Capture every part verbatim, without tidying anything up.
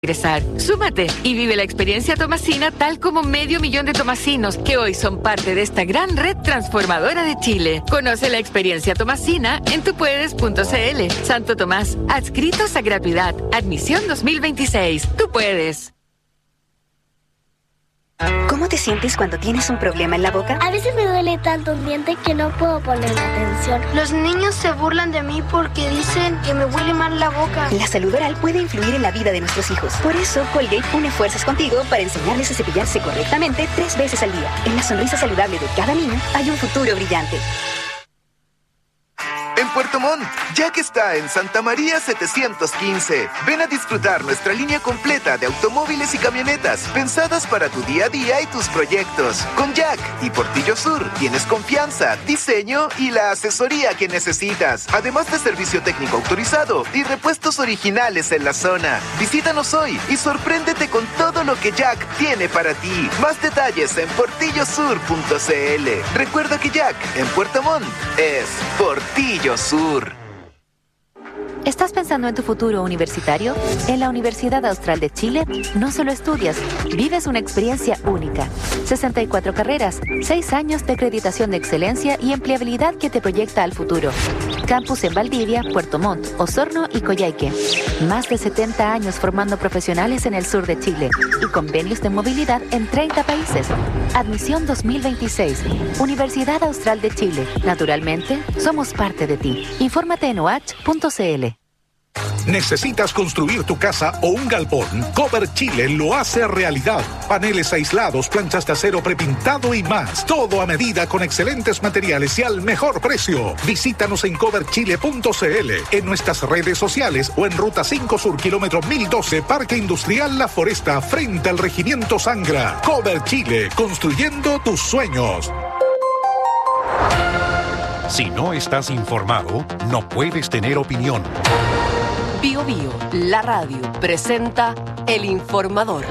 regresar. Súmate y vive la experiencia Tomasina tal como medio millón de tomasinos que hoy son parte de esta gran red transformadora de Chile. Conoce la experiencia Tomasina en tupuedes punto cl. Santo Tomás, adscritos a gratuidad. Admisión dos mil veintiséis. Tú puedes. ¿Cómo te sientes cuando tienes un problema en la boca? A veces me duele tanto un diente que no puedo ponerle atención. Los niños se burlan de mí porque dicen que me huele mal la boca. La salud oral puede influir en la vida de nuestros hijos. Por eso, Colgate une fuerzas contigo para enseñarles a cepillarse correctamente tres veces al día. En la sonrisa saludable de cada niño hay un futuro brillante. En Puerto Montt, Jack está en Santa María setecientos quince. Ven a disfrutar nuestra línea completa de automóviles y camionetas pensadas para tu día a día y tus proyectos. Con Jack y Portillo Sur tienes confianza, diseño y la asesoría que necesitas, además de servicio técnico autorizado y repuestos originales en la zona. Visítanos hoy y sorpréndete con todo lo que Jack tiene para ti. Más detalles en portillo sur punto cl. Recuerda que Jack en Puerto Montt es Portillo Sur. ¿Estás pensando en tu futuro universitario? En la Universidad Austral de Chile no solo estudias, vives una experiencia única. sesenta y cuatro carreras, seis años de acreditación de excelencia y empleabilidad que te proyecta al futuro. Campus en Valdivia, Puerto Montt, Osorno y Coyhaique. Más de setenta años formando profesionales en el sur de Chile y convenios de movilidad en treinta países. Admisión dos mil veintiséis. Universidad Austral de Chile. Naturalmente, somos parte de ti. Infórmate en o h punto cl. ¿Necesitas construir tu casa o un galpón? Cover Chile lo hace realidad. Paneles aislados, planchas de acero prepintado y más. Todo a medida con excelentes materiales y al mejor precio. Visítanos en cover chile punto cl, en nuestras redes sociales o en Ruta cinco Sur, kilómetro mil doce, Parque Industrial La Foresta, frente al Regimiento Sangra. Cover Chile, construyendo tus sueños. Si no estás informado, no puedes tener opinión. Bio Bio, la radio, presenta El Informador.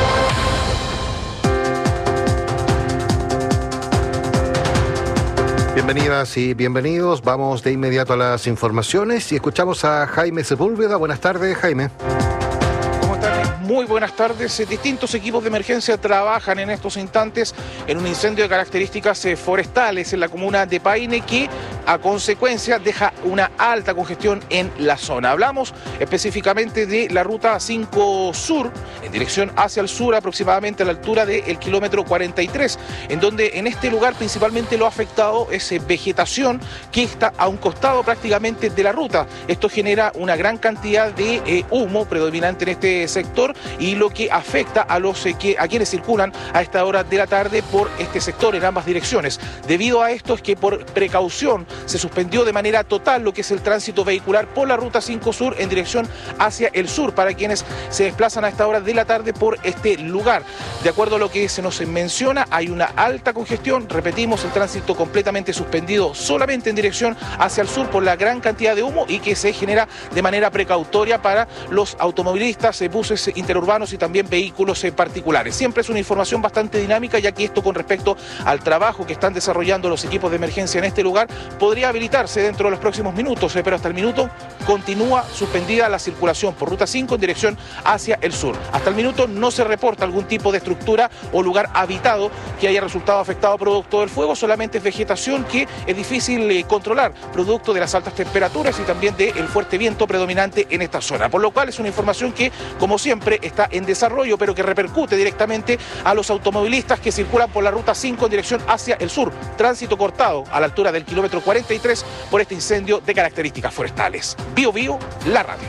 Bienvenidas y bienvenidos. Vamos de inmediato a las informaciones y escuchamos a Jaime Sepúlveda. Buenas tardes, Jaime. Muy buenas tardes. Distintos equipos de emergencia trabajan en estos instantes en un incendio de características forestales en la comuna de Paine que a consecuencia deja una alta congestión en la zona. Hablamos específicamente de la ruta cinco Sur en dirección hacia el sur, aproximadamente a la altura del kilómetro cuarenta y tres, en donde en este lugar principalmente lo ha afectado es vegetación que está a un costado prácticamente de la ruta. Esto genera una gran cantidad de eh, humo predominante en este sector y lo que afecta a los eh, que a quienes circulan a esta hora de la tarde por este sector en ambas direcciones. Debido a esto es que por precaución se suspendió de manera total lo que es el tránsito vehicular por la ruta cinco Sur en dirección hacia el sur para quienes se desplazan a esta hora de la tarde por este lugar. De acuerdo a lo que se nos menciona, hay una alta congestión, repetimos, el tránsito completamente suspendido solamente en dirección hacia el sur por la gran cantidad de humo y que se genera de manera precautoria para los automovilistas, buses interurbanos y también vehículos particulares. Siempre es una información bastante dinámica, ya que esto con respecto al trabajo que están desarrollando los equipos de emergencia en este lugar podría habilitarse dentro de los próximos minutos, pero hasta el minuto continúa suspendida la circulación por ruta cinco en dirección hacia el sur. Hasta el minuto no se reporta algún tipo de estructura o lugar habitado que haya resultado afectado producto del fuego, solamente es vegetación que es difícil eh, controlar, producto de las altas temperaturas y también del fuerte viento predominante en esta zona, por lo cual es una información que, como siempre, está en desarrollo, pero que repercute directamente a los automovilistas que circulan por la ruta cinco en dirección hacia el sur. Tránsito cortado a la altura del kilómetro cuarenta y tres por este incendio de características forestales. Bio Bio, la radio.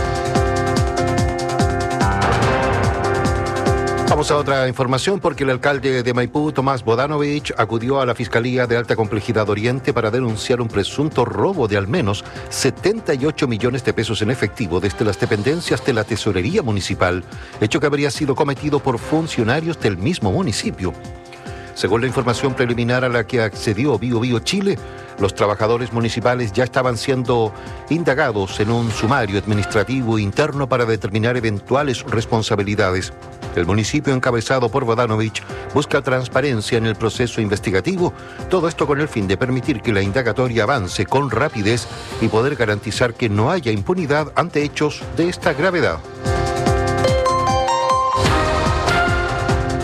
Vamos a otra información porque el alcalde de Maipú, Tomás Bodanovich, acudió a la Fiscalía de Alta Complejidad Oriente para denunciar un presunto robo de al menos setenta y ocho millones de pesos en efectivo desde las dependencias de la Tesorería Municipal, hecho que habría sido cometido por funcionarios del mismo municipio. Según la información preliminar a la que accedió Bio Bio Chile, los trabajadores municipales ya estaban siendo indagados en un sumario administrativo interno para determinar eventuales responsabilidades. El municipio encabezado por Bodanovich busca transparencia en el proceso investigativo, todo esto con el fin de permitir que la indagatoria avance con rapidez y poder garantizar que no haya impunidad ante hechos de esta gravedad.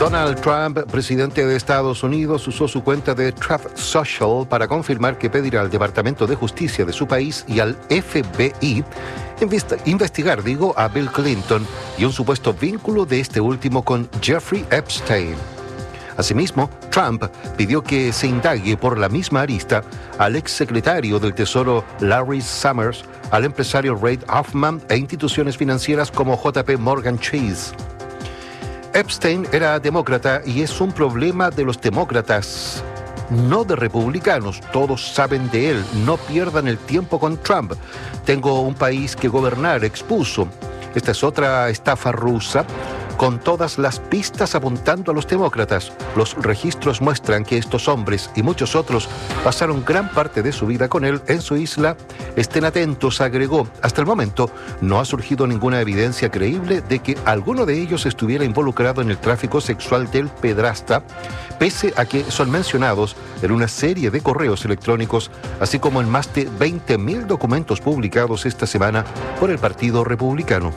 Donald Trump, presidente de Estados Unidos, usó su cuenta de Truth Social para confirmar que pedirá al Departamento de Justicia de su país y al F B I investigar, digo, a Bill Clinton y un supuesto vínculo de este último con Jeffrey Epstein. Asimismo, Trump pidió que se indague por la misma arista al exsecretario del Tesoro Larry Summers, al empresario Reid Hoffman e instituciones financieras como J P Morgan Chase. Epstein era demócrata y es un problema de los demócratas, no de republicanos. Todos saben de él. No pierdan el tiempo con Trump. Tengo un país que gobernar, expuso. Esta es otra estafa rusa, con todas las pistas apuntando a los demócratas. Los registros muestran que estos hombres y muchos otros pasaron gran parte de su vida con él en su isla. Estén atentos, agregó. Hasta el momento no ha surgido ninguna evidencia creíble de que alguno de ellos estuviera involucrado en el tráfico sexual del pedrasta, pese a que son mencionados en una serie de correos electrónicos, así como en más de veinte mil documentos publicados esta semana por el Partido Republicano.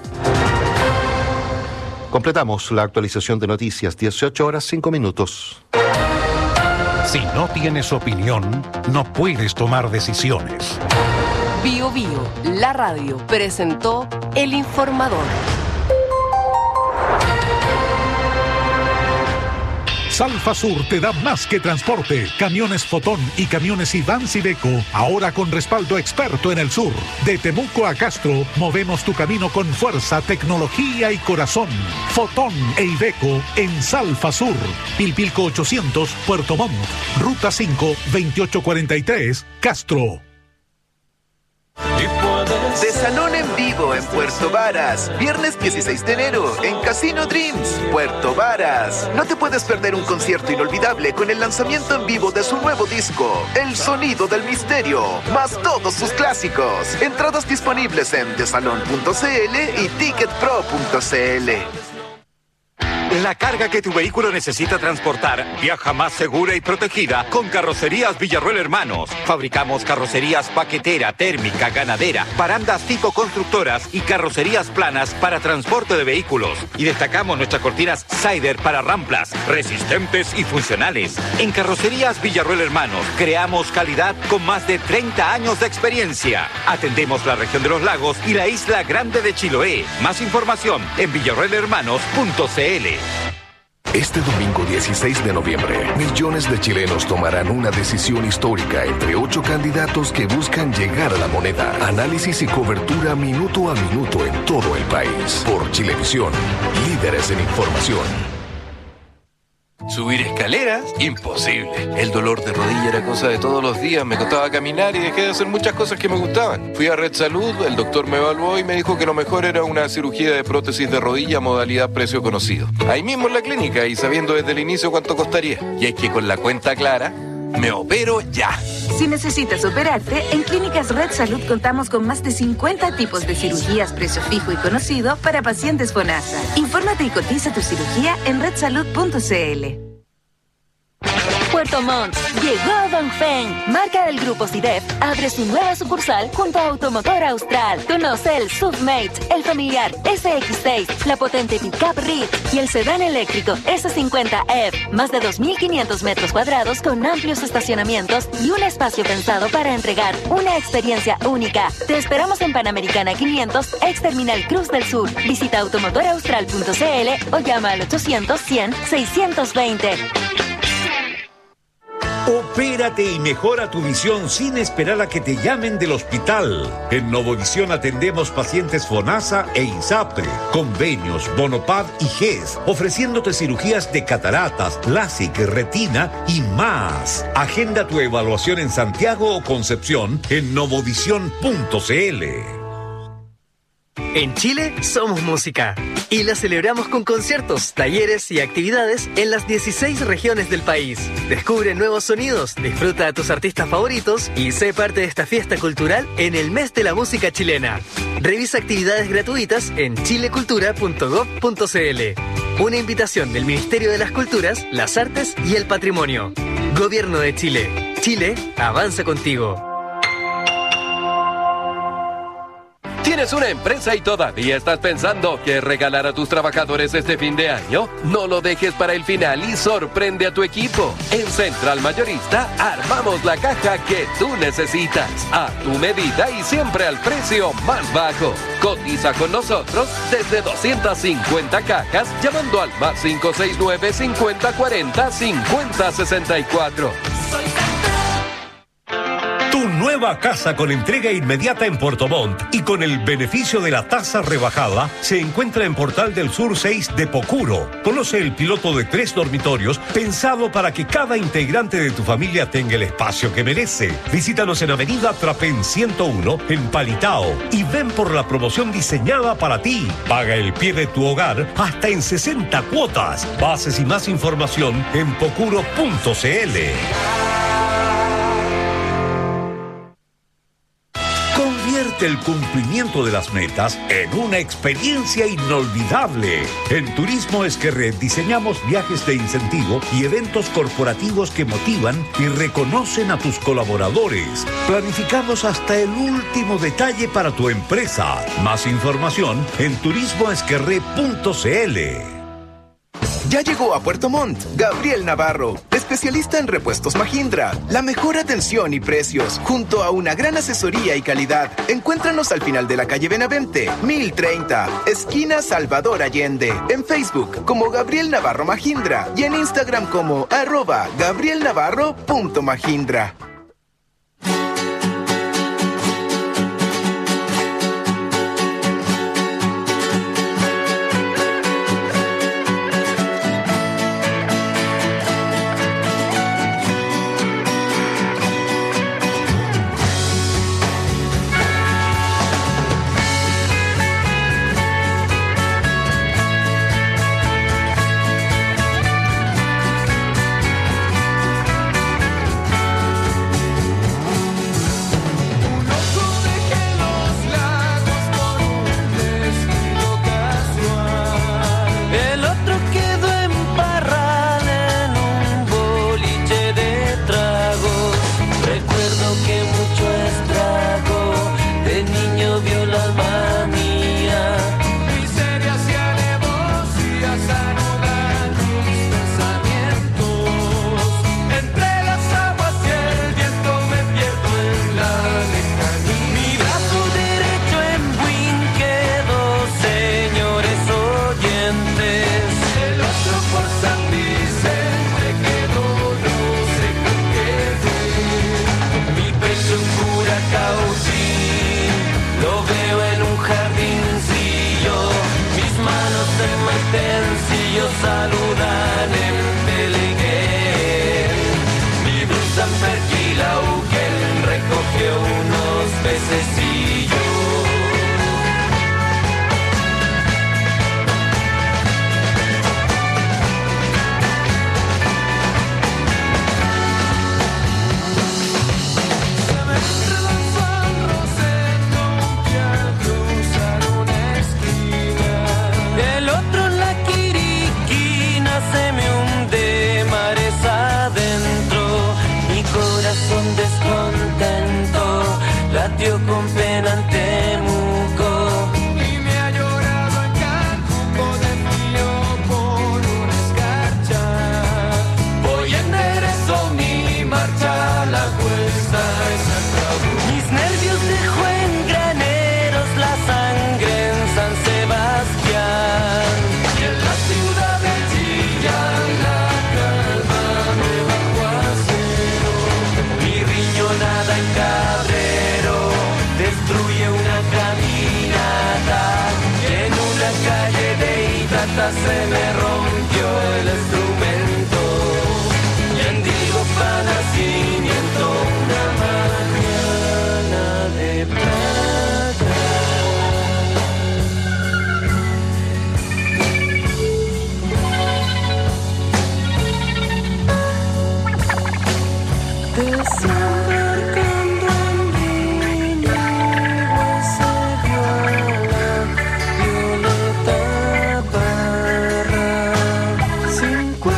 Completamos la actualización de noticias, dieciocho horas cinco minutos. Si no tienes opinión, no puedes tomar decisiones. Bio Bio, la radio, presentó El Informador. Salfa Sur te da más que transporte. Camiones Fotón y camiones Ivans Iveco, ahora con respaldo experto en el sur. De Temuco a Castro, movemos tu camino con fuerza, tecnología y corazón. Fotón e Iveco en Salfa Sur. Pilpilco ochocientos, Puerto Montt. Ruta cinco, veintiocho cuarenta y tres, Castro. De Salón en Vivo en Puerto Varas. Viernes dieciséis de enero en Casino Dreams, Puerto Varas. No te puedes perder un concierto inolvidable con el lanzamiento en vivo de su nuevo disco, El Sonido del Misterio, más todos sus clásicos. Entradas disponibles en desalon punto c l y ticket pro punto c l. La carga que tu vehículo necesita transportar viaja más segura y protegida con Carrocerías Villarroel Hermanos. Fabricamos carrocerías paquetera, térmica, ganadera, barandas tipo constructoras y carrocerías planas para transporte de vehículos. Y destacamos nuestras cortinas Sider para ramplas, resistentes y funcionales. En Carrocerías Villarroel Hermanos creamos calidad con más de treinta años de experiencia. Atendemos la región de los lagos y la isla Grande de Chiloé. Más información en villarroel hermanos punto c l. Este domingo dieciséis de noviembre, millones de chilenos tomarán una decisión histórica entre ocho candidatos que buscan llegar a la moneda. Análisis y cobertura minuto a minuto en todo el país. Por Chilevisión, líderes en información. Subir escaleras, imposible. El dolor de rodilla era cosa de todos los días. Me costaba caminar y dejé de hacer muchas cosas que me gustaban. Fui a Red Salud, el doctor me evaluó y me dijo que lo mejor era una cirugía de prótesis de rodilla modalidad precio conocido. Ahí mismo en la clínica y sabiendo desde el inicio cuánto costaría. Y es que con la cuenta clara, me opero ya. Si necesitas operarte, en Clínicas Red Salud contamos con más de cincuenta tipos de cirugías precio fijo y conocido para pacientes FONASA. Infórmate y cotiza tu cirugía en red salud punto c l. Puerto Montt, llegó Dongfeng, marca del grupo C I D E F, abre su nueva sucursal junto a Automotor Austral. Conoce el S U V Mate, el familiar S X seis, la potente Pickup Rit y el sedán eléctrico S cincuenta F. Más de dos mil quinientos metros cuadrados con amplios estacionamientos y un espacio pensado para entregar una experiencia única. Te esperamos en Panamericana quinientos, ex Terminal Cruz del Sur. Visita automotor austral punto c l o llama al ochocientos, cien, seiscientos veinte. Opérate y mejora tu visión sin esperar a que te llamen del hospital. En Novovisión atendemos pacientes FONASA e INSAPRE, convenios, Bonopad y G E S, ofreciéndote cirugías de cataratas, LASIK, retina y más. Agenda tu evaluación en Santiago o Concepción en novovisión punto c l. En Chile somos música y la celebramos con conciertos, talleres y actividades en las dieciséis regiones del país. Descubre nuevos sonidos, disfruta a tus artistas favoritos y sé parte de esta fiesta cultural en el mes de la música chilena. Revisa actividades gratuitas en chilecultura punto gob punto c l. Una invitación del Ministerio de las Culturas, las Artes y el Patrimonio. Gobierno de Chile. Chile avanza contigo. ¿Tienes una empresa y todavía estás pensando qué regalar a tus trabajadores este fin de año? No lo dejes para el final y sorprende a tu equipo. En Central Mayorista armamos la caja que tú necesitas, a tu medida y siempre al precio más bajo. Cotiza con nosotros desde doscientas cincuenta cajas llamando al más cinco seis nueve, cincuenta cuarenta, cincuenta sesenta y cuatro. Tu nueva casa con entrega inmediata en Puerto Montt y con el beneficio de la tasa rebajada se encuentra en Portal del Sur seis de Pocuro. Conoce el piloto de tres dormitorios pensado para que cada integrante de tu familia tenga el espacio que merece. Visítanos en Avenida Trapén ciento uno en Palitao y ven por la promoción diseñada para ti. Paga el pie de tu hogar hasta en sesenta cuotas. Bases y más información en pocuro punto cl. Convierte el cumplimiento de las metas en una experiencia inolvidable. En Turismo Esquerret diseñamos viajes de incentivo y eventos corporativos que motivan y reconocen a tus colaboradores. Planificamos hasta el último detalle para tu empresa. Más información en turismo esquerret punto cl. Ya llegó a Puerto Montt Gabriel Navarro, especialista en repuestos Mahindra. La mejor atención y precios, junto a una gran asesoría y calidad. Encuéntranos al final de la calle Benavente, mil treinta, esquina Salvador Allende. En Facebook como Gabriel Navarro Mahindra y en Instagram como arroba gabrielnavarro punto mahindra. Se me rompió el instrumento y en Digo para nacimiento una mañana de plata. Desembarcando en Río se viola, violeta barra cincuenta.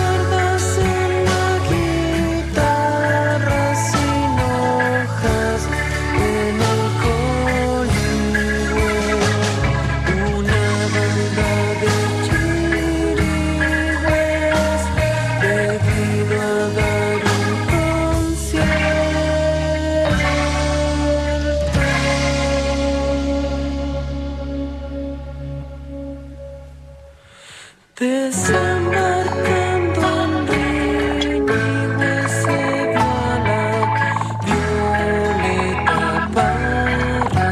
Desembarcando en Ríñigo se vio a la Violeta Parra.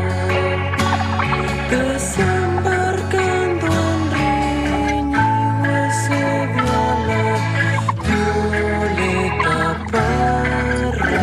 Desembarcando en Ríñigo se vio a la Violeta Parra.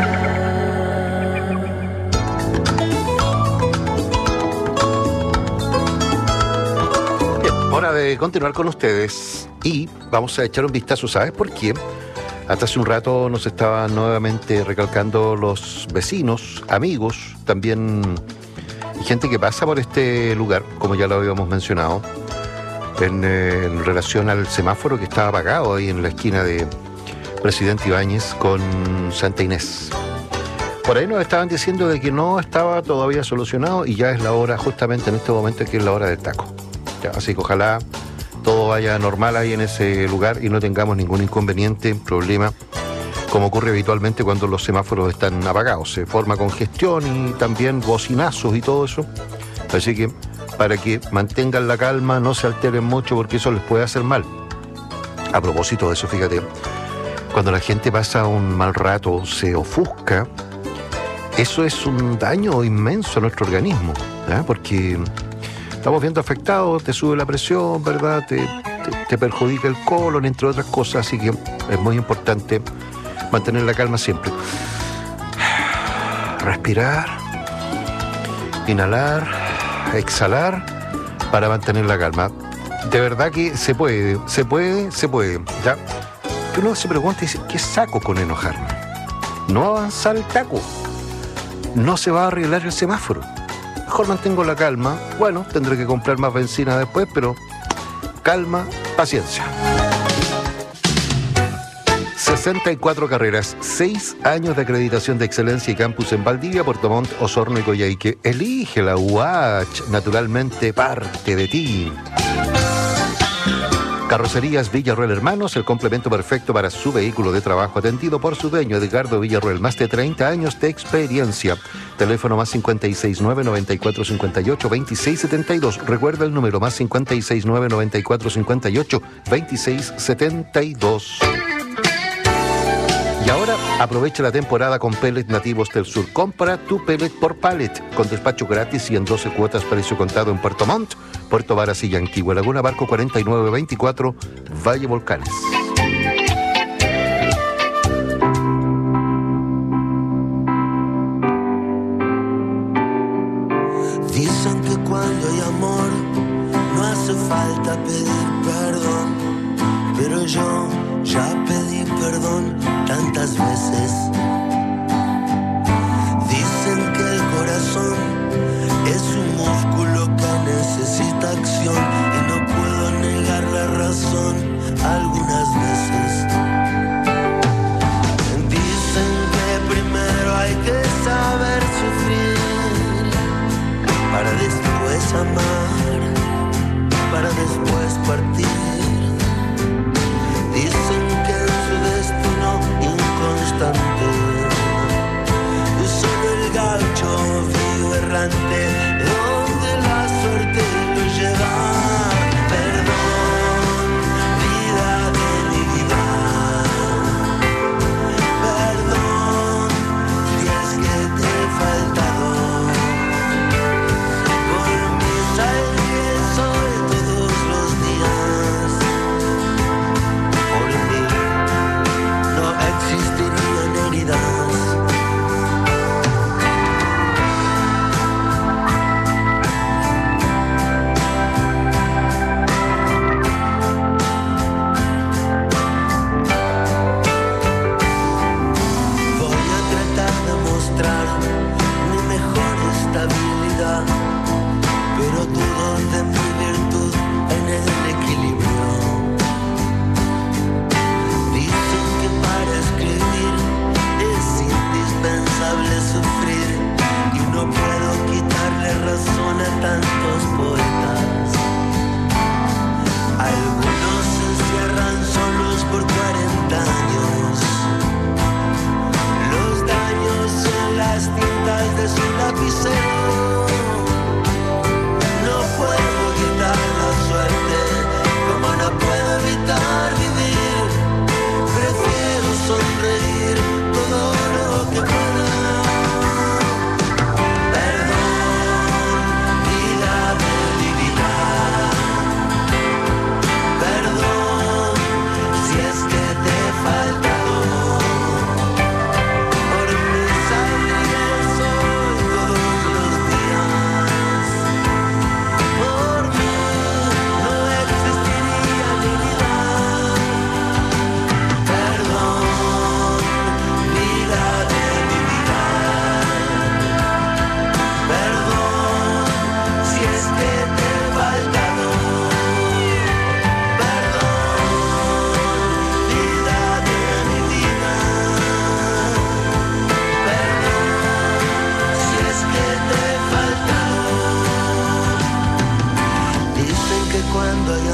Hora de continuar con ustedes y vamos a echar un vistazo. ¿Sabes por qué? Hasta hace un rato nos estaban nuevamente recalcando los vecinos, amigos, también gente que pasa por este lugar, como ya lo habíamos mencionado, en, eh, en relación al semáforo que estaba apagado ahí en la esquina de Presidente Ibáñez con Santa Inés. Por ahí nos estaban diciendo de que no estaba todavía solucionado y ya es la hora, justamente en este momento, que es la hora del taco. Así que ojalá todo vaya normal ahí en ese lugar y no tengamos ningún inconveniente, problema, como ocurre habitualmente cuando los semáforos están apagados. Se forma congestión y también bocinazos y todo eso. Así que para que mantengan la calma, no se alteren mucho porque eso les puede hacer mal. A propósito de eso, fíjate, cuando la gente pasa un mal rato, se ofusca, eso es un daño inmenso a nuestro organismo, ¿eh? Porque estamos viendo afectados, te sube la presión, ¿verdad? Te, te, te perjudica el colon, entre otras cosas, así que es muy importante mantener la calma siempre. Respirar, inhalar, exhalar para mantener la calma. De verdad que se puede, se puede, se puede, ¿ya? Que uno se pregunta y dice, ¿qué saco con enojarme? No avanzar el taco, no se va a arreglar el semáforo. Mejor mantengo la calma. Bueno, tendré que comprar más benzina después, pero calma, paciencia. sesenta y cuatro carreras, seis años de acreditación de excelencia y campus en Valdivia, Puerto Montt, Osorno y Coyhaique. Elige la U A Ch, naturalmente parte de ti. Carrocerías Villarroel Hermanos, el complemento perfecto para su vehículo de trabajo, atendido por su dueño Edgardo Villarroel, más de treinta años de experiencia. Teléfono más cincuenta y seis nueve, noventa y cuatro cincuenta y ocho, veintiséis setenta y dos. Recuerda el número más cincuenta y seis nueve, noventa y cuatro cincuenta y ocho, veintiséis setenta y dos. Y ahora aprovecha la temporada con pellets nativos del sur. Compra tu pellet por pallet, con despacho gratis y en doce cuotas precio contado en Puerto Montt, Puerto Varas y Yanquihue, Laguna Barco cuarenta y nueve veinticuatro, Valle Volcanes. Dicen que cuando hay amor no hace falta pedir perdón, pero yo ya pedí perdón tantas veces. Dicen que el corazón es un músculo que necesita acción y no puedo negar la razón algunas veces. Dicen que primero hay que saber sufrir para después amar, para después partir. Dicen que en su destino inconstante es solo el gaucho vivo errante, donde la suerte lo lleva. Perdón, vida de mi vida. Perdón, si es que te he faltado. Por mi salud soy todos los días.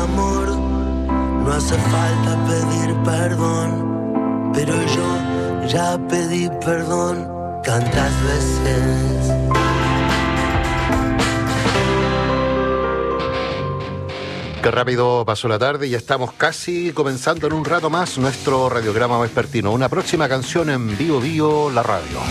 amor. No hace falta pedir perdón, pero yo ya pedí perdón tantas veces. Qué rápido pasó la tarde y ya estamos casi comenzando en un rato más nuestro radiograma vespertino. Una próxima canción en Bio Bio, la radio.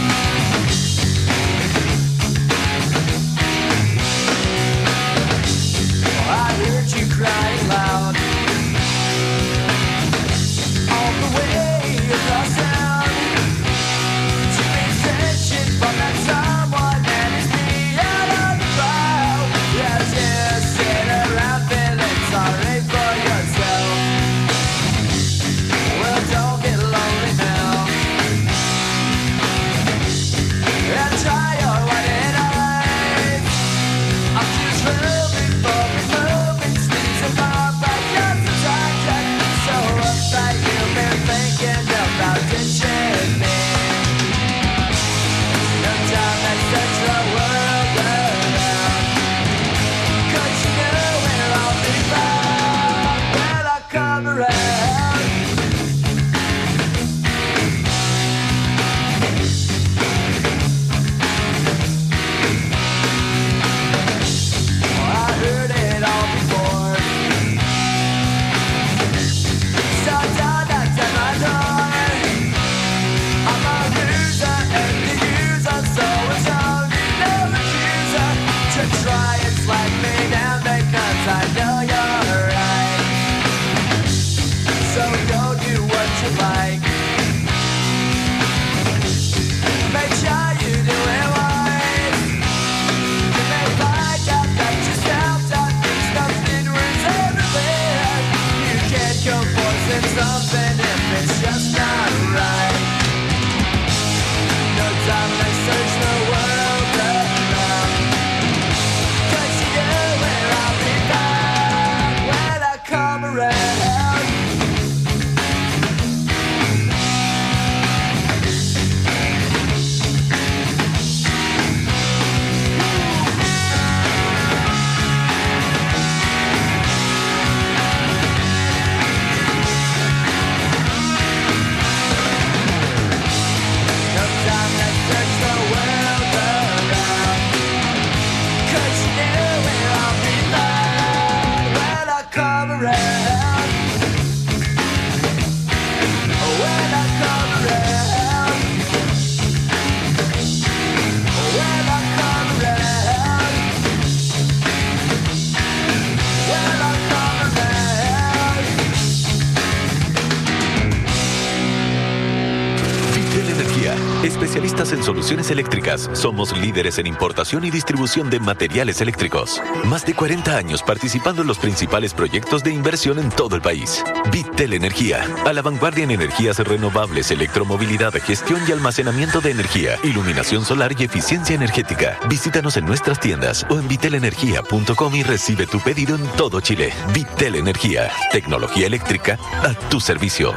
Especialistas en soluciones eléctricas, somos líderes en importación y distribución de materiales eléctricos. Más de cuarenta años participando en los principales proyectos de inversión en todo el país. Vitel Energía, a la vanguardia en energías renovables, electromovilidad, gestión y almacenamiento de energía, iluminación solar y eficiencia energética. Visítanos en nuestras tiendas o en vitel energía punto com y recibe tu pedido en todo Chile. Vitel Energía, tecnología eléctrica a tu servicio.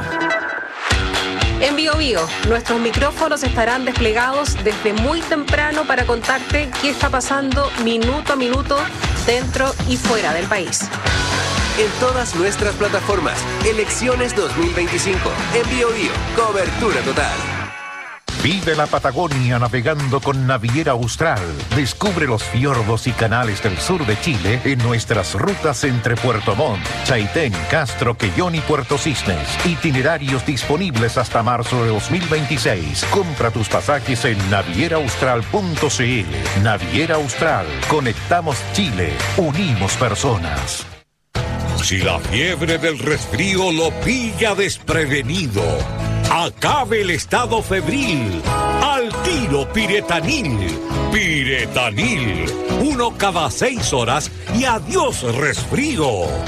En Bio Bio, nuestros micrófonos estarán desplegados desde muy temprano para contarte qué está pasando minuto a minuto dentro y fuera del país. En todas nuestras plataformas, Elecciones dos mil veinticinco, en Bio Bio, cobertura total. Vive la Patagonia navegando con Naviera Austral. Descubre los fiordos y canales del sur de Chile en nuestras rutas entre Puerto Montt, Chaitén, Castro, Quellón y Puerto Cisnes. Itinerarios disponibles hasta marzo de dos mil veintiséis. Compra tus pasajes en naviera austral punto c l. Naviera Austral. Conectamos Chile. Unimos personas. Si la fiebre del resfrío lo pilla desprevenido, acabe el estado febril. Al tiro Piretanil. Piretanil. Uno cada seis horas y adiós resfrío.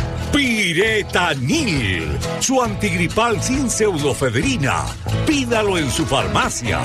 Piretanil. Su antigripal sin pseudofedrina. Pídalo en su farmacia.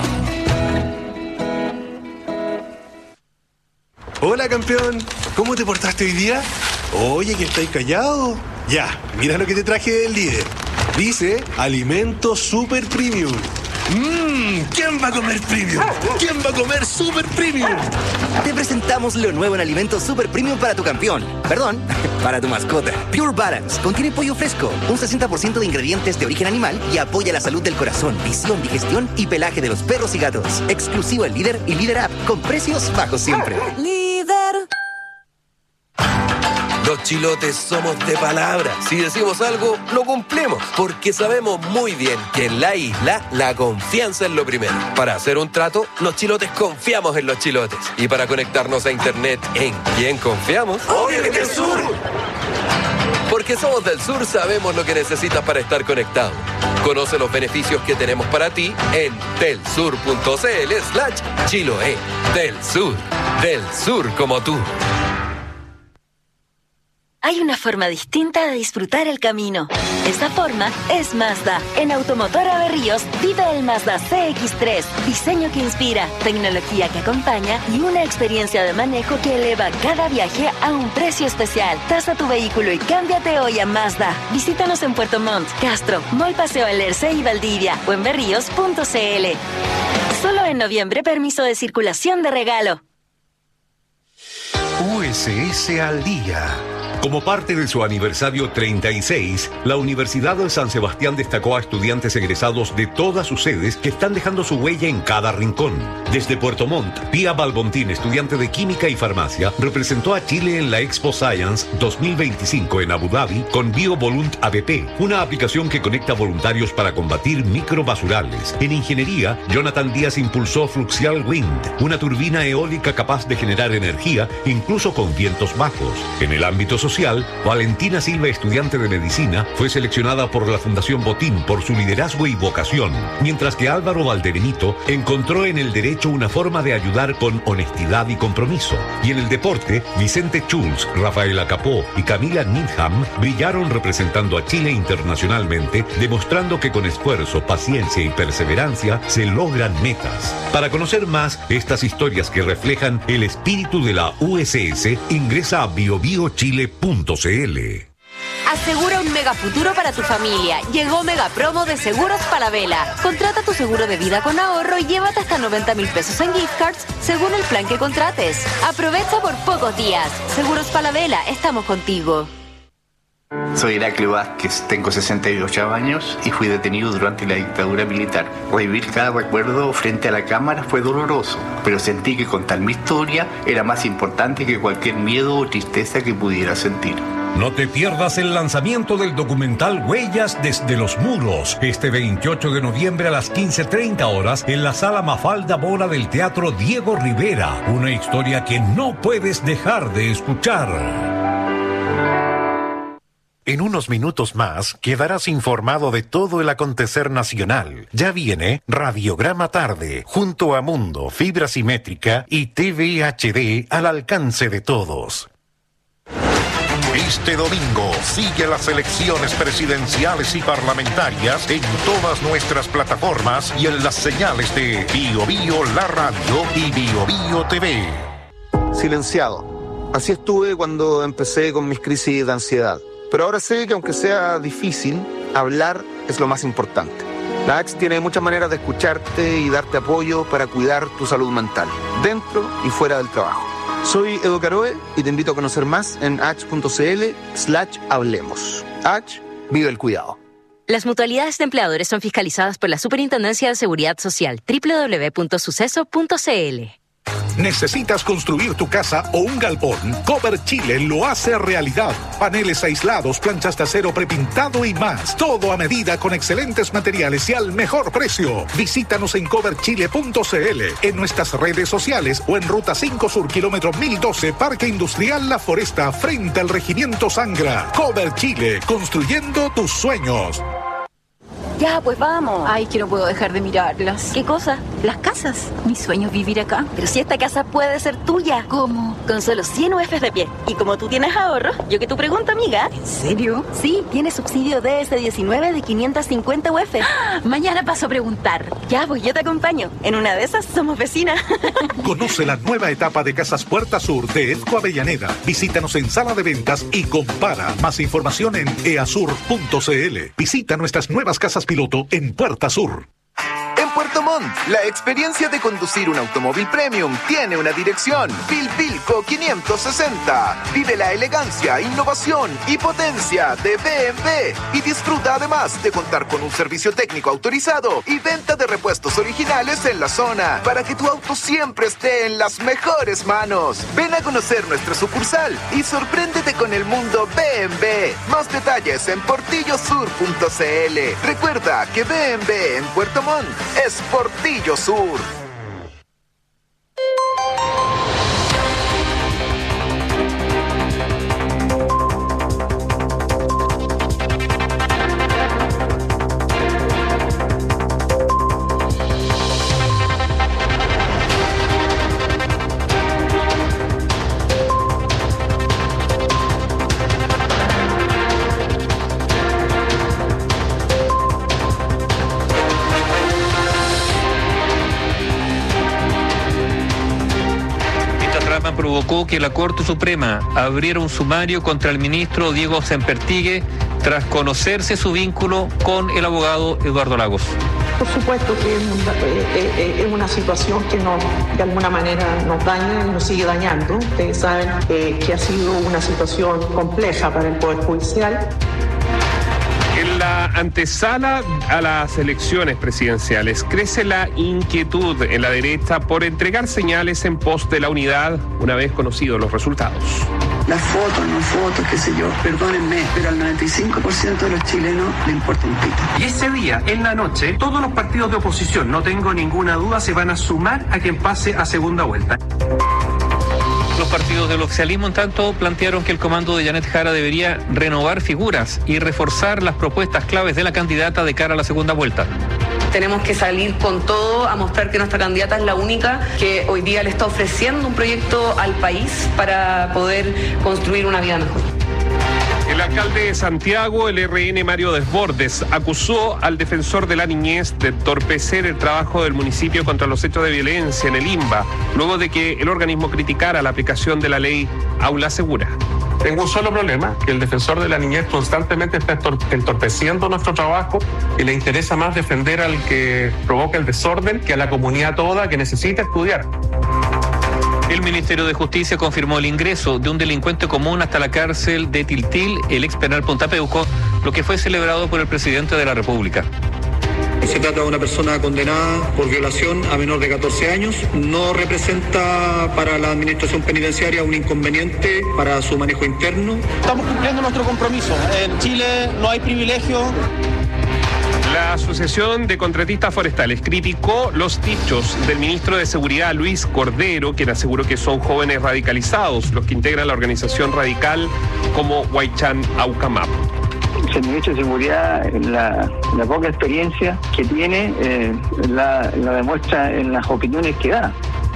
Hola, campeón. ¿Cómo te portaste hoy día? Oye, que estáis callado. Ya, mira lo que te traje del líder. Dice Alimento Super Premium. Mmm, ¿quién va a comer premium? ¿Quién va a comer super premium? Te presentamos lo nuevo en alimentos super premium para tu campeón. Perdón, para tu mascota. Pure Balance contiene pollo fresco, un sesenta por ciento de ingredientes de origen animal y apoya la salud del corazón, visión, digestión y pelaje de los perros y gatos. Exclusivo en Líder y Líder App, con precios bajos siempre. Líder. Los chilotes somos de palabra. Si decimos algo, lo cumplimos. Porque sabemos muy bien que en la isla la confianza es lo primero. Para hacer un trato, los chilotes confiamos en los chilotes. Y para conectarnos a internet, ¿en quién confiamos? ¡Obvio que del sur! Porque somos del sur, sabemos lo que necesitas para estar conectado. Conoce los beneficios que tenemos para ti en telsur.cl slash Chiloé. Del sur. Del sur como tú. Hay una forma distinta de disfrutar el camino. Esta forma es Mazda. En Automotora Berríos, vive el Mazda C X tres. Diseño que inspira, tecnología que acompaña y una experiencia de manejo que eleva cada viaje a un precio especial. Tasa tu vehículo y cámbiate hoy a Mazda. Visítanos en Puerto Montt, Castro, Mall Paseo Alerce y Valdivia o en berríos punto cl. Solo en noviembre, permiso de circulación de regalo. U S S al día. Como parte de su aniversario treinta y seis, la Universidad de San Sebastián destacó a estudiantes egresados de todas sus sedes que están dejando su huella en cada rincón. Desde Puerto Montt, Pía Balbontín, estudiante de Química y Farmacia, representó a Chile en la Expo Science dos mil veinticinco en Abu Dhabi con BioVolunt A B P, una aplicación que conecta voluntarios para combatir microbasurales. En Ingeniería, Jonathan Díaz impulsó Fluxial Wind, una turbina eólica capaz de generar energía incluso con vientos bajos. En el ámbito social, Valentina Silva, estudiante de Medicina, fue seleccionada por la Fundación Botín por su liderazgo y vocación, mientras que Álvaro Valdebenito encontró en el derecho una forma de ayudar con honestidad y compromiso. Y en el deporte, Vicente Schulz, Rafaela Capó y Camila Needham brillaron representando a Chile internacionalmente, demostrando que con esfuerzo, paciencia y perseverancia se logran metas. Para conocer más estas historias que reflejan el espíritu de la U S S, ingresa a bio bio chile punto cl. Asegura un mega futuro para tu familia. Llegó Mega Promo de Seguros Falabella. Contrata tu seguro de vida con ahorro y llévate hasta noventa mil pesos en gift cards según el plan que contrates. Aprovecha por pocos días. Seguros Falabella, estamos contigo. Soy Heraclio Vázquez, tengo sesenta y ocho años y fui detenido durante la dictadura militar. Revivir cada recuerdo frente a la cámara fue doloroso, pero sentí que contar mi historia era más importante que cualquier miedo o tristeza que pudiera sentir. No te pierdas el lanzamiento del documental Huellas desde los Muros, este veintiocho de noviembre a las quince treinta horas en la Sala Mafalda Mora del Teatro Diego Rivera. Una historia que no puedes dejar de escuchar. En unos minutos más quedarás informado de todo el acontecer nacional. Ya viene Radiograma Tarde, junto a Mundo, Fibra Simétrica y T V H D al alcance de todos. Este domingo sigue las elecciones presidenciales y parlamentarias en todas nuestras plataformas y en las señales de Bio Bio La Radio y Bio Bio T V. Silenciado. Así estuve cuando empecé con mis crisis de ansiedad. Pero ahora sé que aunque sea difícil, hablar es lo más importante. La A X tiene muchas maneras de escucharte y darte apoyo para cuidar tu salud mental, dentro y fuera del trabajo. Soy Edo Caroe y te invito a conocer más en ax.cl slash hablemos. A X, vive el cuidado. Las mutualidades de empleadores son fiscalizadas por la Superintendencia de Seguridad Social, doble u doble u doble u punto suceso punto cl. ¿Necesitas construir tu casa o un galpón? Cover Chile lo hace realidad. Paneles aislados, planchas de acero prepintado y más. Todo a medida con excelentes materiales y al mejor precio. Visítanos en cover chile punto cl, en nuestras redes sociales o en Ruta cinco Sur, kilómetro mil doce, Parque Industrial La Foresta, frente al Regimiento Sangra. Cover Chile, construyendo tus sueños. Ya, pues vamos. Ay, que no puedo dejar de mirarlas. ¿Qué cosa? Las casas. Mi sueño es vivir acá. Pero si esta casa puede ser tuya. ¿Cómo? Con solo cien U Fs de pie. Y como tú tienes ahorro, yo que tu pregunta, amiga. ¿En serio? Sí, tiene subsidio D S diecinueve de quinientos cincuenta U F. ¡Ah! Mañana paso a preguntar. Ya, pues yo te acompaño. En una de esas somos vecinas. Conoce la nueva etapa de Casas Puerta Sur de Edco Avellaneda. Visítanos en sala de ventas y compara. Más información en easur punto cl. Visita nuestras nuevas casas piloto en Puerta Sur. En Puerto Puerto Montt, la experiencia de conducir un automóvil premium tiene una dirección. Bilbilco quinientos sesenta. Vive la elegancia, innovación y potencia de B M W y disfruta además de contar con un servicio técnico autorizado y venta de repuestos originales en la zona para que tu auto siempre esté en las mejores manos. Ven a conocer nuestra sucursal y sorpréndete con el mundo B M W. Más detalles en portillo sur punto c l. Recuerda que B M W en Puerto Montt es Portillo Sur. Provocó que la Corte Suprema abriera un sumario contra el ministro Diego Sempertigue tras conocerse su vínculo con el abogado Eduardo Lagos. Por supuesto que es una, eh, es una situación que nos, de alguna manera nos daña y nos sigue dañando. Ustedes saben eh, que ha sido una situación compleja para el Poder Judicial. En la antesala a las elecciones presidenciales crece la inquietud en la derecha por entregar señales en pos de la unidad una vez conocidos los resultados. Las fotos, no fotos, qué sé yo, perdónenme, pero al noventa y cinco por ciento de los chilenos le importa un pito. Y ese día, en la noche, todos los partidos de oposición, no tengo ninguna duda, se van a sumar a quien pase a segunda vuelta. Los partidos del oficialismo, en tanto, plantearon que el comando de Janet Jara debería renovar figuras y reforzar las propuestas claves de la candidata de cara a la segunda vuelta. Tenemos que salir con todo a mostrar que nuestra candidata es la única que hoy día le está ofreciendo un proyecto al país para poder construir una vida mejor. El alcalde de Santiago, el R N Mario Desbordes, acusó al defensor de la niñez de entorpecer el trabajo del municipio contra los hechos de violencia en el INBA, luego de que el organismo criticara la aplicación de la ley Aula Segura. Tengo un solo problema, que el defensor de la niñez constantemente está entorpeciendo nuestro trabajo y le interesa más defender al que provoca el desorden que a la comunidad toda que necesita estudiar. El Ministerio de Justicia confirmó el ingreso de un delincuente común hasta la cárcel de Tiltil, el ex penal Punta Peuco, lo que fue celebrado por el presidente de la República. Se trata de una persona condenada por violación a menor de catorce años. No representa para la administración penitenciaria un inconveniente para su manejo interno. Estamos cumpliendo nuestro compromiso. En Chile no hay privilegio. La Asociación de Contratistas Forestales criticó los dichos del ministro de Seguridad, Luis Cordero, quien aseguró que son jóvenes radicalizados los que integran la organización radical como Huaychán Aucamap. El ministro de Seguridad, la, la poca experiencia que tiene, eh, la, la demuestra en las opiniones que da.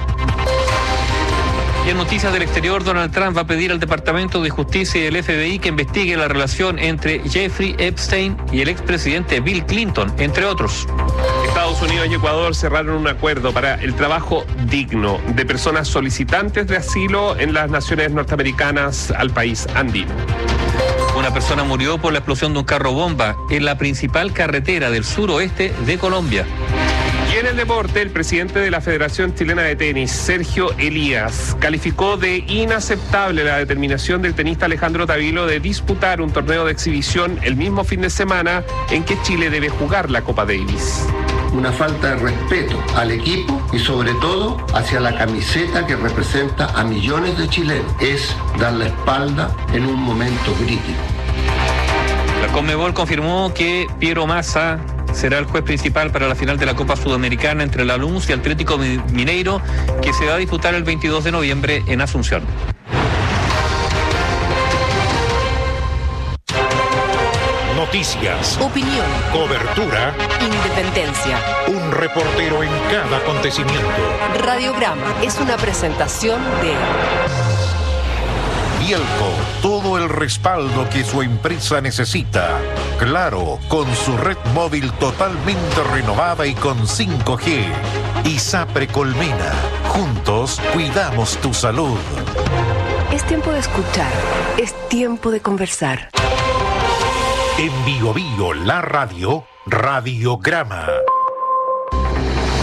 Y en noticias del exterior, Donald Trump va a pedir al Departamento de Justicia y el F B I que investigue la relación entre Jeffrey Epstein y el expresidente Bill Clinton, entre otros. Estados Unidos y Ecuador cerraron un acuerdo para el trabajo digno de personas solicitantes de asilo en las naciones norteamericanas al país andino. Una persona murió por la explosión de un carro bomba en la principal carretera del suroeste de Colombia. Y en el deporte, el presidente de la Federación Chilena de Tenis, Sergio Elías, calificó de inaceptable la determinación del tenista Alejandro Tavilo de disputar un torneo de exhibición el mismo fin de semana en que Chile debe jugar la Copa Davis. Una falta de respeto al equipo y sobre todo hacia la camiseta que representa a millones de chilenos. Es dar la espalda en un momento crítico. La Conmebol confirmó que Piero Massa será el juez principal para la final de la Copa Sudamericana entre la Lanús y Atlético Mineiro, que se va a disputar el veintidós de noviembre en Asunción. Noticias, opinión, cobertura, independencia. Un reportero en cada acontecimiento. Radiograma es una presentación de Bielco, todo el respaldo que su empresa necesita. Claro, con su red móvil totalmente renovada y con cinco G. ISAPRE Colmena, juntos cuidamos tu salud. Es tiempo de escuchar, es tiempo de conversar. En Bio Bio, la radio, Radiograma.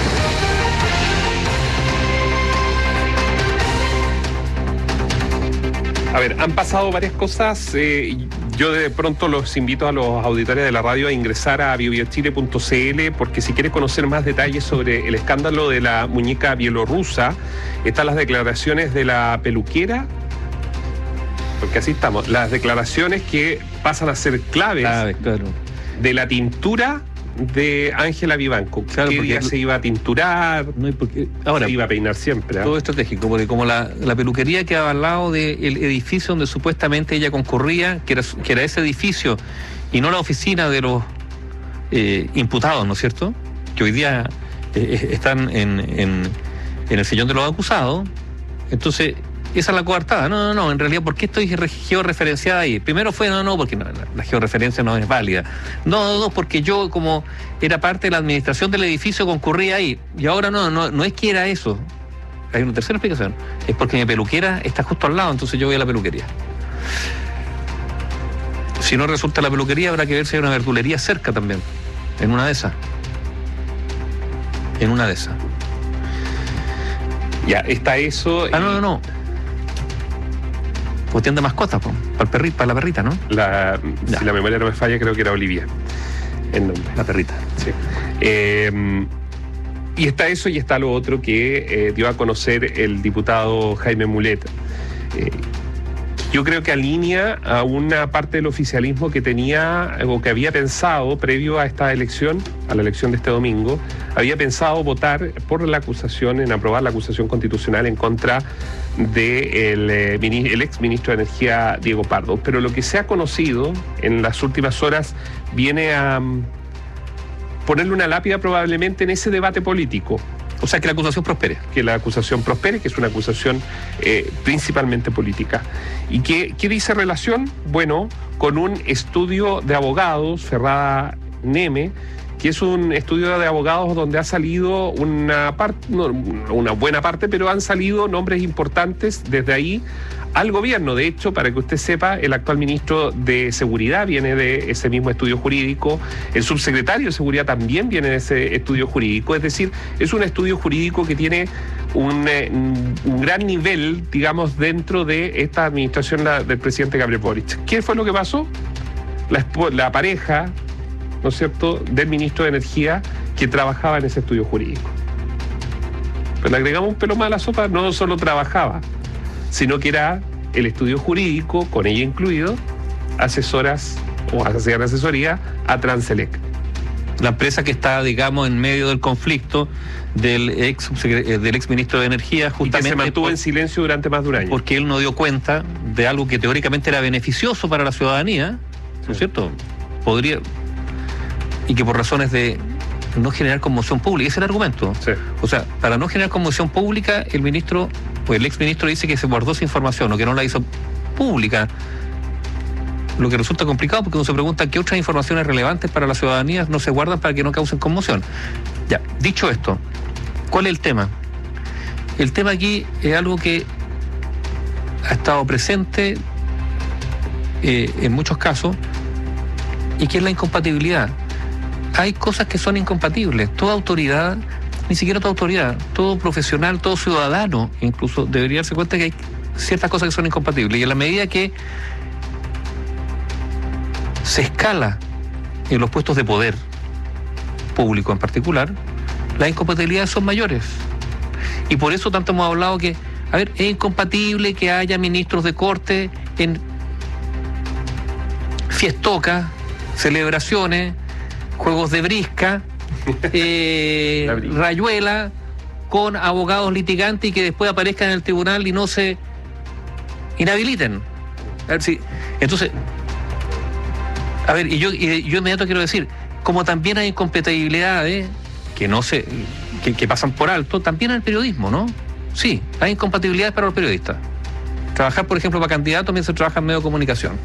A ver, han pasado varias cosas. Eh, yo de pronto los invito a los auditores de la radio a ingresar a bio bio chile punto c l, porque si quieres conocer más detalles sobre el escándalo de la muñeca bielorrusa, están las declaraciones de la peluquera, porque así estamos, las declaraciones que pasan a ser claves Clave, claro. de la tintura de Ángela Vivanco. Claro, ¿Qué porque día se iba a tinturar? No, y porque, ahora, se iba a peinar siempre. ¿eh? Todo estratégico, porque como la, la peluquería quedaba al lado del edificio donde supuestamente ella concurría, que era, que era ese edificio y no la oficina de los eh, imputados, ¿no es cierto? Que hoy día eh, están en, en, en el sillón de los acusados. Entonces, esa es la coartada. No, no, no, en realidad, ¿por qué estoy georreferenciada ahí? Primero fue, no, no, porque no, la, la georreferencia no es válida. No, no, no, porque yo, como era parte de la administración del edificio, concurría ahí. Y ahora no, no, no es que era eso. Hay una tercera explicación. Es porque mi peluquera está justo al lado, entonces yo voy a la peluquería. Si no resulta la peluquería, habrá que ver si hay una verdulería cerca también. En una de esas. En una de esas. Ya, está eso. Ah, y... no, no, no. Cuestión de mascotas, pues, para el perrito, para la perrita, ¿no? La, si la memoria no me falla, creo que era Olivia. El nombre. La perrita. Sí. Eh, y está eso y está lo otro que eh, dio a conocer el diputado Jaime Mulet. Eh, yo creo que alinea a una parte del oficialismo que tenía o que había pensado previo a esta elección, a la elección de este domingo, había pensado votar por la acusación, en aprobar la acusación constitucional en contra del de el ex ministro de Energía, Diego Pardo. Pero lo que se ha conocido en las últimas horas viene a um, ponerle una lápida probablemente en ese debate político. O sea, que la acusación prospere. Que la acusación prospere, que es una acusación eh, principalmente política. ¿Y qué, qué dice relación? Bueno, con un estudio de abogados, Ferrada Neme, que es un estudio de abogados donde ha salido una parte, no, una buena parte, pero han salido nombres importantes desde ahí al gobierno. De hecho, para que usted sepa, el actual ministro de Seguridad viene de ese mismo estudio jurídico, el subsecretario de Seguridad también viene de ese estudio jurídico, es decir, es un estudio jurídico que tiene un, eh, un gran nivel, digamos, dentro de esta administración la, del presidente Gabriel Boric. ¿Qué fue lo que pasó? La, la pareja, ¿no es cierto?, del ministro de Energía que trabajaba en ese estudio jurídico. Pero le agregamos un pelo más a la sopa, no solo trabajaba, sino que era el estudio jurídico, con ella incluido, asesoras o hacían asesoría a Transelec. La empresa que está, digamos, en medio del conflicto del ex, del ex ministro de Energía, justamente. Y que se mantuvo por, en silencio durante más de un año. Porque él no dio cuenta de algo que teóricamente era beneficioso para la ciudadanía, ¿no es cierto? Podría... Y que por razones de no generar conmoción pública, ese es el argumento. Sí. O sea, para no generar conmoción pública, el ministro, o el exministro dice que se guardó esa información o que no la hizo pública. Lo que resulta complicado porque uno se pregunta qué otras informaciones relevantes para la ciudadanía no se guardan para que no causen conmoción. Ya, dicho esto, ¿cuál es el tema? El tema aquí es algo que ha estado presente eh, en muchos casos y que es la incompatibilidad. Hay cosas que son incompatibles. Toda autoridad, ni siquiera toda autoridad, todo profesional, todo ciudadano, incluso debería darse cuenta que hay ciertas cosas que son incompatibles. Y en la medida que se escala en los puestos de poder público en particular, las incompatibilidades son mayores. Y por eso tanto hemos hablado que, a ver, es incompatible que haya ministros de corte en fiestocas, celebraciones, juegos de brisca, eh, rayuela, con abogados litigantes y que después aparezcan en el tribunal y no se inhabiliten. A ver si. Entonces, a ver, y yo, y yo inmediato quiero decir, como también hay incompatibilidades que no se, que, que pasan por alto, también en el periodismo, ¿no? Sí, hay incompatibilidades para los periodistas. Trabajar, por ejemplo, para candidatos mientras trabaja en medio de comunicación.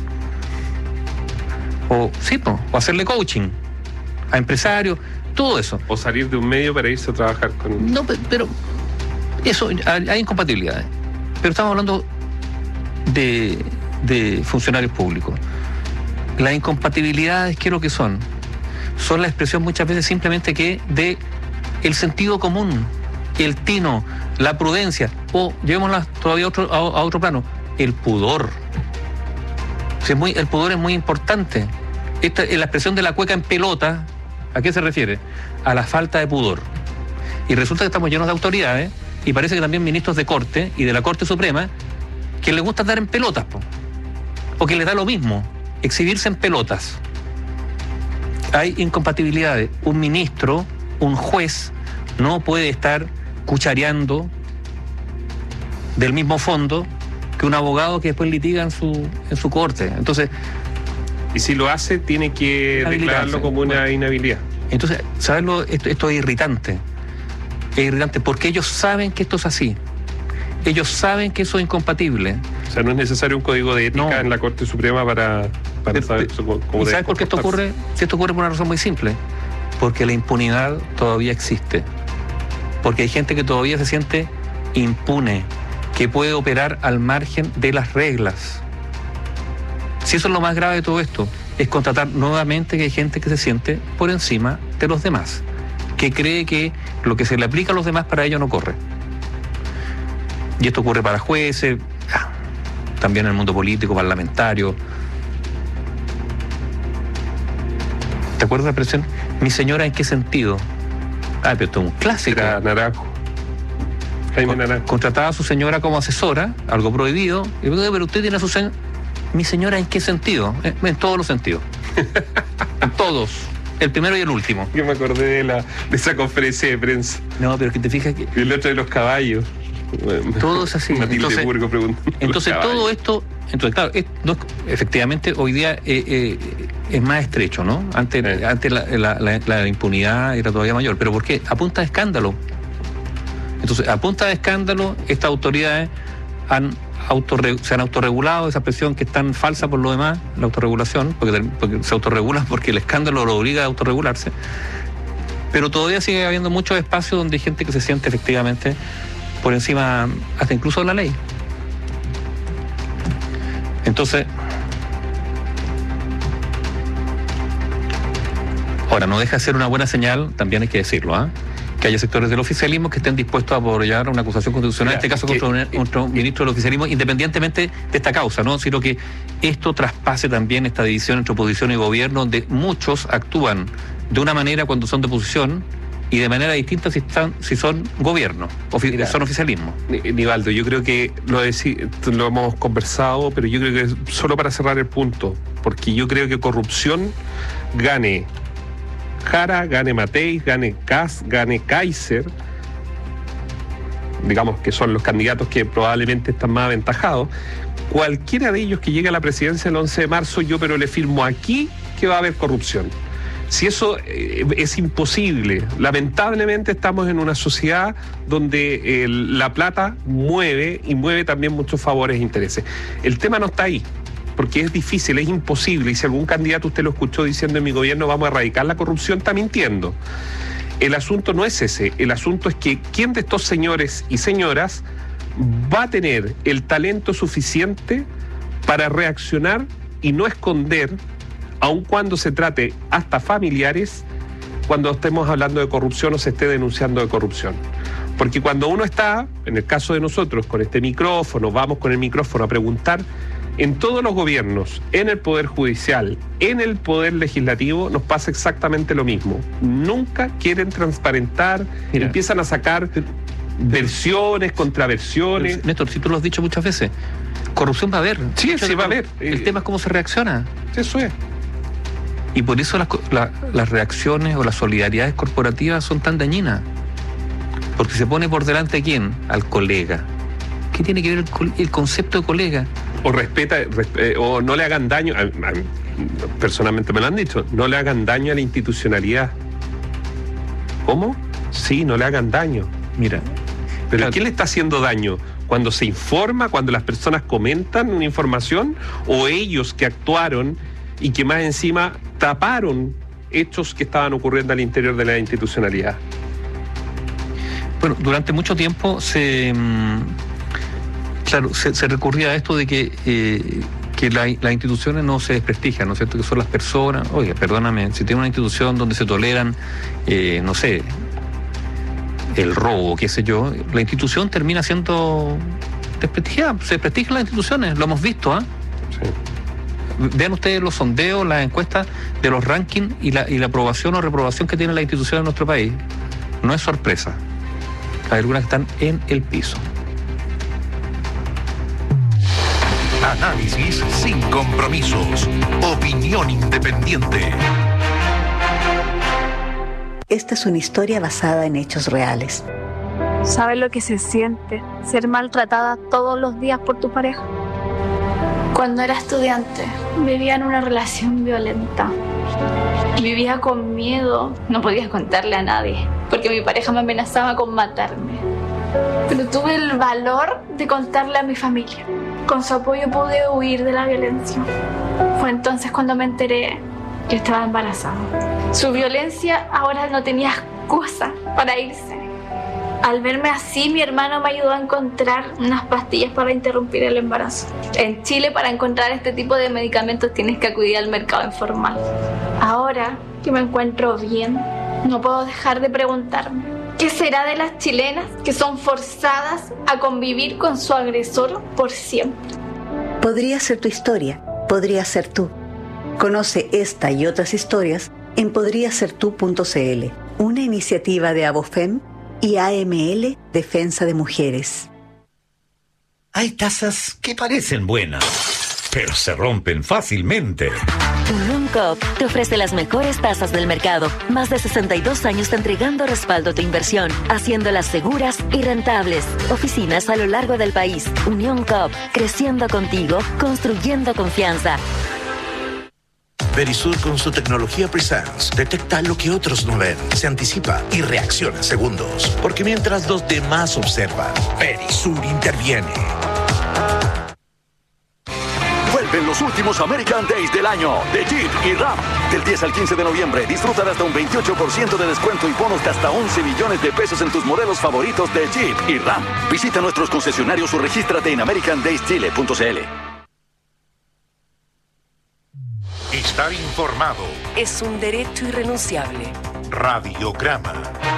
O sí, no, o hacerle coaching a empresarios, todo eso. O salir de un medio para irse a trabajar con... No, pero eso, hay incompatibilidades. Pero estamos hablando de, de funcionarios públicos. Las incompatibilidades, ¿qué es lo que son? Son la expresión muchas veces simplemente que de el sentido común, el tino, la prudencia, o llevémosla todavía a otro, a, a otro plano, el pudor. O sea, es muy, el pudor es muy importante. Esta, la expresión de la cueca en pelota, ¿a qué se refiere? A la falta de pudor. Y resulta que estamos llenos de autoridades, y parece que también ministros de Corte y de la Corte Suprema, que les gusta andar en pelotas, po. O que les da lo mismo, exhibirse en pelotas. Hay incompatibilidades. Un ministro, un juez, no puede estar cuchareando del mismo fondo que un abogado que después litiga en su, en su corte. Entonces, y si lo hace, tiene que declararlo como una bueno, inhabilidad. Entonces, ¿sabes lo? Esto, esto es irritante. Es irritante porque ellos saben que esto es así. Ellos saben que eso es incompatible. O sea, no es necesario un código de ética no. en la Corte Suprema para, para pero, saber cómo ¿Y sabes por qué esto ocurre? Si esto ocurre por una razón muy simple. Porque la impunidad todavía existe. Porque hay gente que todavía se siente impune, que puede operar al margen de las reglas. Si eso es lo más grave de todo esto, es constatar nuevamente que hay gente que se siente por encima de los demás, que cree que lo que se le aplica a los demás para ellos no corre. Y esto ocurre para jueces, también en el mundo político, parlamentario. ¿Te acuerdas de la expresión? Mi señora, ¿en qué sentido? Ah, pero esto es un clásico. Era Naranjo. Jaime Con, Naranjo. Contrataba a su señora como asesora, algo prohibido. Y, pero usted tiene a su señora. Mi señora, ¿en qué sentido? En, en todos los sentidos. En todos. El primero y el último. Yo me acordé de, la, de esa conferencia de prensa. No, pero que te fijas que... Y el otro de los caballos. Todo es así. Entonces, entonces todo esto, entonces claro, es, no, efectivamente hoy día eh, eh, es más estrecho, ¿no? Antes, eh. antes la, la, la, la impunidad era todavía mayor, pero ¿por qué? A punta de escándalo. Entonces, a punta de escándalo, estas autoridades han autorre, se han autorregulado, esa presión que es tan falsa por lo demás, la autorregulación, porque, porque se autorregulan porque el escándalo lo obliga a autorregularse, pero todavía sigue habiendo muchos espacios donde hay gente que se siente efectivamente por encima hasta incluso de la ley. Entonces, ahora no deja de ser una buena señal, también hay que decirlo, ¿ah? ¿eh? Que haya sectores del oficialismo que estén dispuestos a apoyar una acusación constitucional, Mira, en este caso que, contra, un, contra un ministro del oficialismo, independientemente de esta causa, ¿no? Sino que esto traspase también esta división entre oposición y gobierno, donde muchos actúan de una manera cuando son de oposición y de manera distinta si están, si son gobierno, ofi- Mira, son oficialismo. Nivaldo, yo creo que lo, deci- lo hemos conversado, pero yo creo que es solo para cerrar el punto, porque yo creo que corrupción gane Jara, gane Matei, gane Kass, gane Kaiser, digamos que son los candidatos que probablemente están más aventajados. Cualquiera de ellos que llegue a la presidencia el once de marzo, yo pero le firmo aquí que va a haber corrupción. Si eso eh, es imposible, lamentablemente estamos en una sociedad donde eh, la plata mueve y mueve también muchos favores e intereses. El tema no está ahí, porque es difícil, es imposible, y si algún candidato usted lo escuchó diciendo en mi gobierno vamos a erradicar la corrupción, está mintiendo. El asunto no es ese, el asunto es que quién de estos señores y señoras va a tener el talento suficiente para reaccionar y no esconder, aun cuando se trate hasta familiares, cuando estemos hablando de corrupción o se esté denunciando de corrupción. Porque cuando uno está, en el caso de nosotros, con este micrófono, vamos con el micrófono a preguntar, en todos los gobiernos, en el Poder Judicial, en el Poder Legislativo, nos pasa exactamente lo mismo. Nunca quieren transparentar, Mira, empiezan a sacar pero, versiones, contraversiones. Pero, Néstor, si tú lo has dicho muchas veces, corrupción va a haber. Sí, sí va a haber. El eh, tema es cómo se reacciona. Eso es. Y por eso las, la, las reacciones o las solidaridades corporativas son tan dañinas. Porque se pone por delante a quién? Al colega. ¿Qué tiene que ver el, el concepto de colega? O respeta, resp- o no le hagan daño, a, a, personalmente me lo han dicho, no le hagan daño a la institucionalidad. ¿Cómo? Sí, no le hagan daño. Mira. ¿Pero claro, quién le está haciendo daño? ¿Cuando se informa, cuando las personas comentan una información? ¿O ellos que actuaron y que más encima taparon hechos que estaban ocurriendo al interior de la institucionalidad? Bueno, durante mucho tiempo se... Claro, se, se recurría a esto de que, eh, que la, las instituciones no se desprestigian, ¿no es cierto? Que son las personas. Oye, perdóname, si tiene una institución donde se toleran, eh, no sé, el robo, qué sé yo, la institución termina siendo desprestigiadas, se desprestigian las instituciones, lo hemos visto, ¿ah? ¿eh? Sí. Vean ustedes los sondeos, las encuestas de los rankings y la, y la aprobación o reprobación que tienen las instituciones en nuestro país. No es sorpresa. Hay algunas que están en el piso. Análisis sin compromisos. Opinión independiente. Esta es una historia basada en hechos reales. ¿Sabes lo que se siente ser maltratada todos los días por tu pareja? Cuando era estudiante, vivía en una relación violenta. Vivía con miedo, no podía contarle a nadie, porque mi pareja me amenazaba con matarme. Pero tuve el valor de contarle a mi familia. Con su apoyo pude huir de la violencia. Fue entonces cuando me enteré que estaba embarazada. Su violencia ahora no tenía excusa para irse. Al verme así, mi hermano me ayudó a encontrar unas pastillas para interrumpir el embarazo. En Chile, para encontrar este tipo de medicamentos tienes que acudir al mercado informal. Ahora que me encuentro bien, no puedo dejar de preguntarme, ¿qué será de las chilenas que son forzadas a convivir con su agresor por siempre? Podría ser tu historia, podría ser tú. Conoce esta y otras historias en podría ser tú punto c l, una iniciativa de Abofem y A M L Defensa de Mujeres. Hay tazas que parecen buenas, pero se rompen fácilmente. Unión Coop te ofrece las mejores tasas del mercado. Más de sesenta y dos años entregando respaldo a tu inversión, haciéndolas seguras y rentables. Oficinas a lo largo del país. Unión Coop, creciendo contigo, construyendo confianza. Verisur con su tecnología Presence detecta lo que otros no ven, se anticipa y reacciona en segundos. Porque mientras los demás observan, Verisur interviene. Vuelven los últimos American Days del año de Jeep y Ram. Del diez al quince de noviembre disfruta de hasta un veintiocho por ciento de descuento y bonos de hasta once millones de pesos en tus modelos favoritos de Jeep y Ram. Visita nuestros concesionarios o regístrate en american days chile punto c l. Estar informado es un derecho irrenunciable. Radiograma.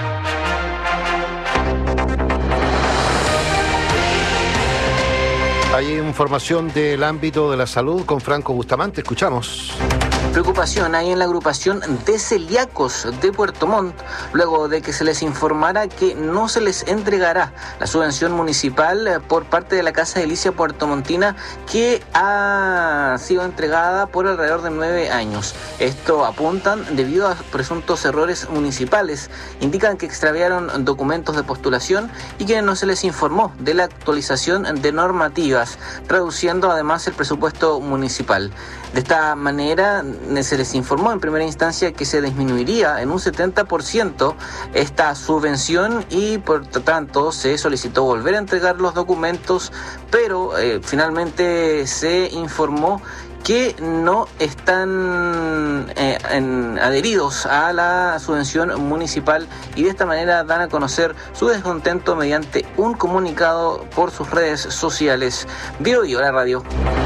Hay información del ámbito de la salud con Franco Bustamante. Escuchamos. Preocupación hay en la agrupación de celíacos de Puerto Montt, luego de que se les informara que no se les entregará la subvención municipal por parte de la Casa de Delicia puertomontina, que ha sido entregada por alrededor de nueve años. Esto apuntan debido a presuntos errores municipales. Indican que extraviaron documentos de postulación y que no se les informó de la actualización de normativas, reduciendo además el presupuesto municipal. De esta manera se les informó en primera instancia que se disminuiría en un setenta por ciento esta subvención y por tanto se solicitó volver a entregar los documentos, pero eh, finalmente se informó que no están eh, en, adheridos a la subvención municipal, y de esta manera dan a conocer su descontento mediante un comunicado por sus redes sociales. Bio y Hora Radio.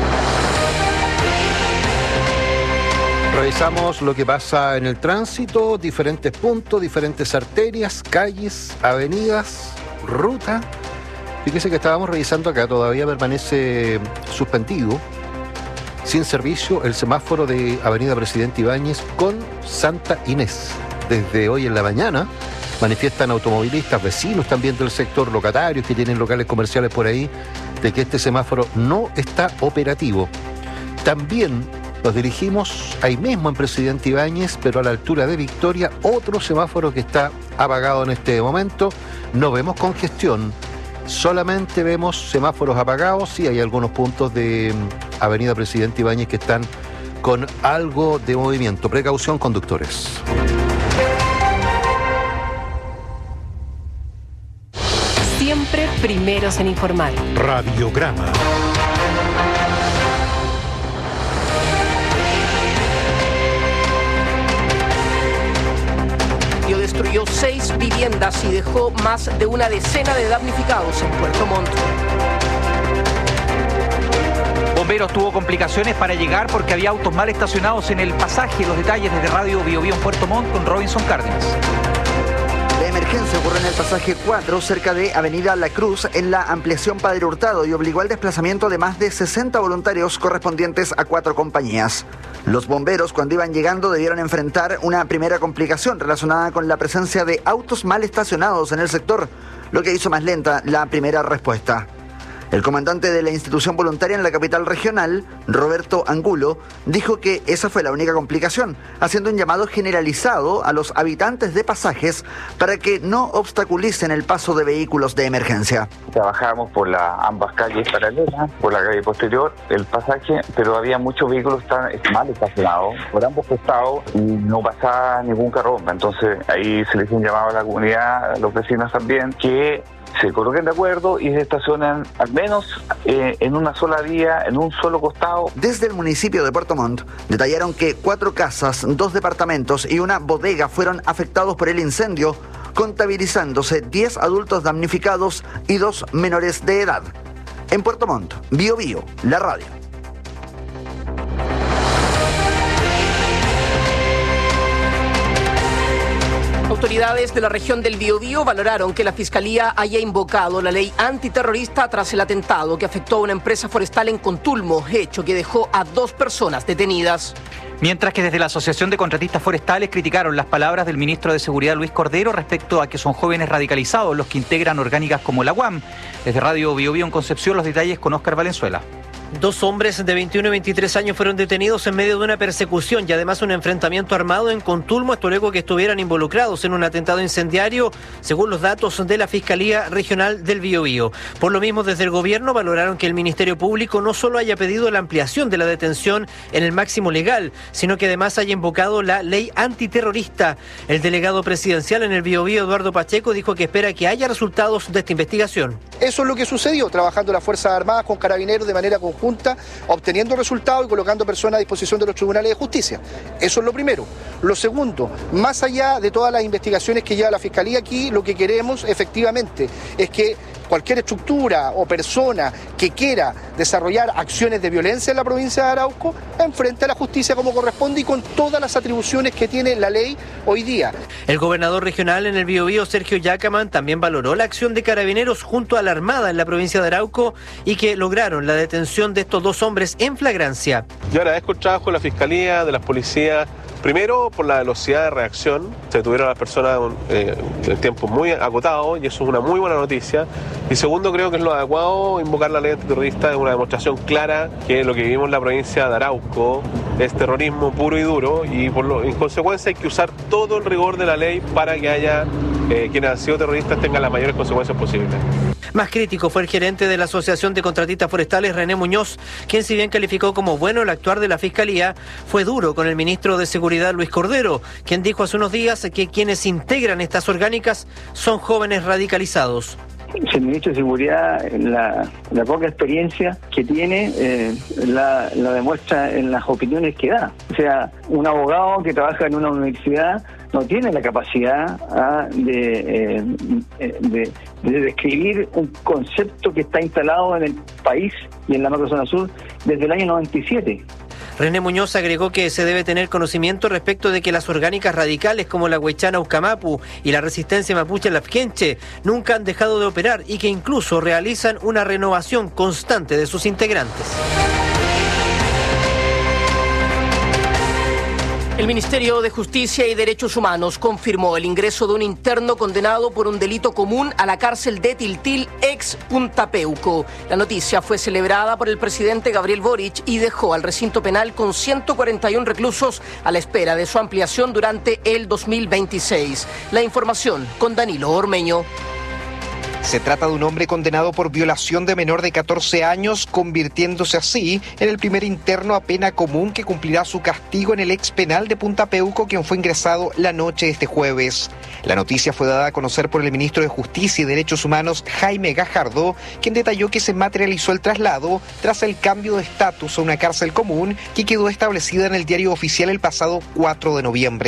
Revisamos lo que pasa en el tránsito, diferentes puntos, diferentes arterias, calles, avenidas, ruta. Fíjese que estábamos revisando acá, todavía permanece suspendido, sin servicio, el semáforo de Avenida Presidente Ibáñez con Santa Inés. Desde hoy en la mañana manifiestan automovilistas, vecinos también del sector, locatarios que tienen locales comerciales por ahí, de que este semáforo no está operativo. También nos dirigimos ahí mismo en Presidente Ibáñez, pero a la altura de Victoria, otro semáforo que está apagado en este momento. No vemos congestión, solamente vemos semáforos apagados. Sí, hay algunos puntos de Avenida Presidente Ibáñez que están con algo de movimiento. Precaución, conductores. Siempre primeros en informar. Radiograma. Destruyó seis viviendas y dejó más de una decena de damnificados en Puerto Montt. Bomberos tuvo complicaciones para llegar porque había autos mal estacionados en el pasaje. Los detalles desde Radio Bio Bio en Puerto Montt con Robinson Cárdenas. La emergencia ocurrió en el pasaje cuatro, cerca de Avenida La Cruz, en la ampliación Padre Hurtado, y obligó al desplazamiento de más de sesenta voluntarios correspondientes a cuatro compañías. Los bomberos, cuando iban llegando, debieron enfrentar una primera complicación relacionada con la presencia de autos mal estacionados en el sector, lo que hizo más lenta la primera respuesta. El comandante de la institución voluntaria en la capital regional, Roberto Angulo, dijo que esa fue la única complicación, haciendo un llamado generalizado a los habitantes de pasajes para que no obstaculicen el paso de vehículos de emergencia. Trabajábamos por la, ambas calles paralelas, por la calle posterior, el pasaje, pero había muchos vehículos tan, mal estacionados por ambos costados y no pasaba ningún carro. Entonces ahí se les hizo un llamado a la comunidad, a los vecinos también, que se coloquen de acuerdo y se estacionan al menos eh, en una sola vía, en un solo costado. Desde el municipio de Puerto Montt detallaron que cuatro casas, dos departamentos y una bodega fueron afectados por el incendio, contabilizándose diez adultos damnificados y dos menores de edad. En Puerto Montt, Bio Bio, la radio. Autoridades de la región del Biobío valoraron que la Fiscalía haya invocado la ley antiterrorista tras el atentado que afectó a una empresa forestal en Contulmo, hecho que dejó a dos personas detenidas. Mientras que desde la Asociación de Contratistas Forestales criticaron las palabras del ministro de Seguridad Luis Cordero respecto a que son jóvenes radicalizados los que integran orgánicas como la U A M. Desde Radio Biobío en Concepción, los detalles con Óscar Valenzuela. Dos hombres de veintiuno y veintitrés años fueron detenidos en medio de una persecución y además un enfrentamiento armado en Contulmo, esto luego que estuvieran involucrados en un atentado incendiario, según los datos de la Fiscalía Regional del Biobío. Por lo mismo, desde el gobierno valoraron que el Ministerio Público no solo haya pedido la ampliación de la detención en el máximo legal, sino que además haya invocado la ley antiterrorista. El delegado presidencial en el Biobío, Eduardo Pacheco, dijo que espera que haya resultados de esta investigación. Eso es lo que sucedió, trabajando las Fuerzas Armadas con Carabineros de manera conjunta, obteniendo resultados y colocando personas a disposición de los tribunales de justicia. Eso es lo primero. Lo segundo, más allá de todas las investigaciones que lleva la Fiscalía aquí, lo que queremos efectivamente es que cualquier estructura o persona que quiera desarrollar acciones de violencia en la provincia de Arauco enfrente a la justicia como corresponde y con todas las atribuciones que tiene la ley hoy día. El gobernador regional en el Biobío, Sergio Yacaman, también valoró la acción de Carabineros junto a la Armada en la provincia de Arauco y que lograron la detención de estos dos hombres en flagrancia. Yo agradezco el trabajo de la Fiscalía, de las policías. Primero, por la velocidad de reacción, se detuvieron a las personas eh, en tiempos muy acotados y eso es una muy buena noticia. Y segundo, creo que es lo adecuado invocar la ley antiterrorista, es una demostración clara que lo que vivimos en la provincia de Arauco es terrorismo puro y duro y por lo, en consecuencia hay que usar todo el rigor de la ley para que haya eh, quienes han sido terroristas tengan las mayores consecuencias posibles. Más crítico fue el gerente de la Asociación de Contratistas Forestales, René Muñoz, quien si bien calificó como bueno el actuar de la Fiscalía, fue duro con el ministro de Seguridad, Luis Cordero, quien dijo hace unos días que quienes integran estas orgánicas son jóvenes radicalizados. El ministro de Seguridad, la, la poca experiencia que tiene, eh, la, la demuestra en las opiniones que da. O sea, un abogado que trabaja en una universidad no tiene la capacidad ah, de, eh, de, de describir un concepto que está instalado en el país y en la macrozona sur desde el año noventa y siete. René Muñoz agregó que se debe tener conocimiento respecto de que las orgánicas radicales como la Huaychana Ucamapu y la resistencia mapuche Lafkenche nunca han dejado de operar y que incluso realizan una renovación constante de sus integrantes. El Ministerio de Justicia y Derechos Humanos confirmó el ingreso de un interno condenado por un delito común a la cárcel de Tiltil, ex Punta Peuco. La noticia fue celebrada por el presidente Gabriel Boric y dejó al recinto penal con ciento cuarenta y uno reclusos a la espera de su ampliación durante el dos mil veintiséis. La información con Danilo Ormeño. Se trata de un hombre condenado por violación de menor de catorce años, convirtiéndose así en el primer interno a pena común que cumplirá su castigo en el ex penal de Punta Peuco, quien fue ingresado la noche de este jueves. La noticia fue dada a conocer por el ministro de Justicia y Derechos Humanos, Jaime Gajardo, quien detalló que se materializó el traslado tras el cambio de estatus a una cárcel común que quedó establecida en el diario oficial el pasado cuatro de noviembre.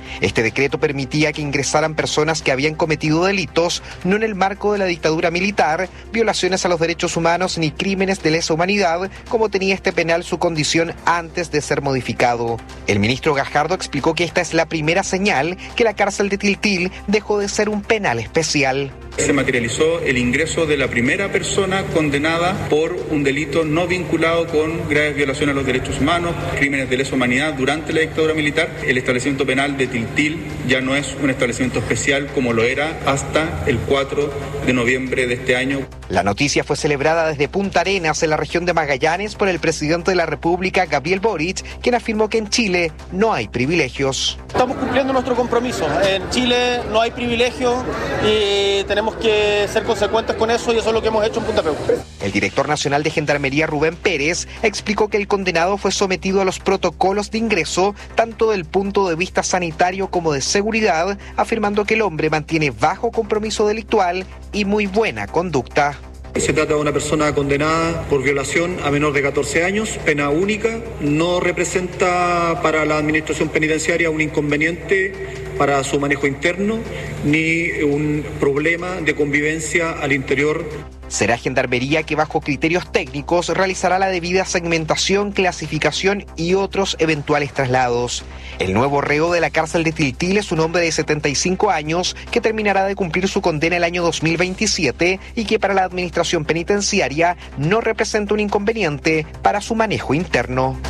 Este decreto permitía que ingresaran personas que habían cometido delitos, no en el marco de la dictadura militar, violaciones a los derechos humanos ni crímenes de lesa humanidad, como tenía este penal su condición antes de ser modificado. El ministro Gajardo explicó que esta es la primera señal que la cárcel de Tiltil dejó de ser un penal especial. Se materializó el ingreso de la primera persona condenada por un delito no vinculado con graves violaciones a los derechos humanos, crímenes de lesa humanidad durante la dictadura militar. El establecimiento penal de Tiltil ya no es un establecimiento especial como lo era hasta el cuatro de noviembre de este año. La noticia fue celebrada desde Punta Arenas, en la región de Magallanes, por el presidente de la República, Gabriel Boric, quien afirmó que en Chile no hay privilegios. Estamos cumpliendo nuestro compromiso. En Chile no hay privilegios y tenemos que ser consecuentes con eso, y eso es lo que hemos hecho en Punta Peuco. El director nacional de Gendarmería, Rubén Pérez, explicó que el condenado fue sometido a los protocolos de ingreso, tanto del punto de vista sanitario como de seguridad, afirmando que el hombre mantiene bajo compromiso delictual y muy buena conducta. Se trata de una persona condenada por violación a menor de catorce años, pena única, no representa para la administración penitenciaria un inconveniente para su manejo interno ni un problema de convivencia al interior. Será Gendarmería que, bajo criterios técnicos, realizará la debida segmentación, clasificación y otros eventuales traslados. El nuevo reo de la cárcel de Tiltil es un hombre de setenta y cinco años que terminará de cumplir su condena el año dos mil veintisiete y que para la administración penitenciaria no representa un inconveniente para su manejo interno.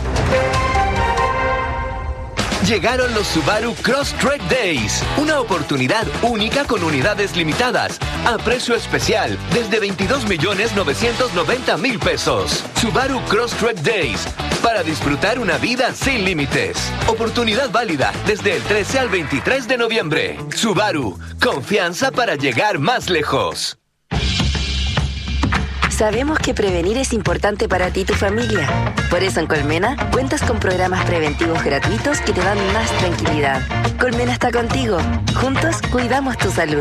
Llegaron los Subaru Crosstrek Days, una oportunidad única con unidades limitadas, a precio especial, desde veintidós millones novecientos noventa mil pesos. Subaru Crosstrek Days, para disfrutar una vida sin límites. Oportunidad válida desde el trece al veintitrés de noviembre. Subaru, confianza para llegar más lejos. Sabemos que prevenir es importante para ti y tu familia. Por eso en Colmena cuentas con programas preventivos gratuitos que te dan más tranquilidad. Colmena está contigo. Juntos cuidamos tu salud.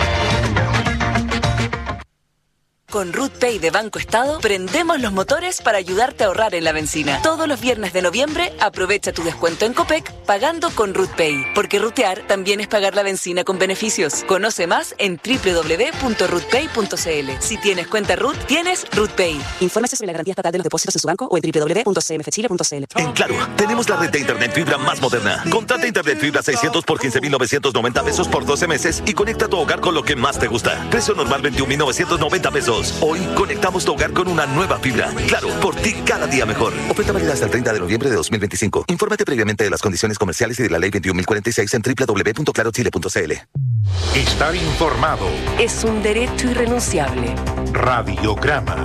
Con RootPay de Banco Estado, prendemos los motores para ayudarte a ahorrar en la benzina. Todos los viernes de noviembre, aprovecha tu descuento en Copec pagando con RootPay. Porque rutear también es pagar la benzina con beneficios. Conoce más en doble u doble u doble u punto rootpay punto c l. Si tienes cuenta Root, tienes RootPay. Infórmese sobre la garantía estatal de los depósitos en su banco o en doble u doble u doble u punto c m f chile punto c l. En Claro, tenemos la red de internet fibra más moderna. Contrata internet fibra seiscientos por quince mil novecientos noventa pesos por doce meses y conecta tu hogar con lo que más te gusta. Precio normal veintiún mil novecientos noventa pesos. Hoy conectamos tu hogar con una nueva fibra. Claro, por ti cada día mejor. Oferta válida hasta el treinta de noviembre de dos mil veinticinco. Infórmate previamente de las condiciones comerciales y de la ley veintiún mil cuarenta y seis en doble u doble u doble u punto claro chile punto c l. Estar informado es un derecho irrenunciable. Radiograma.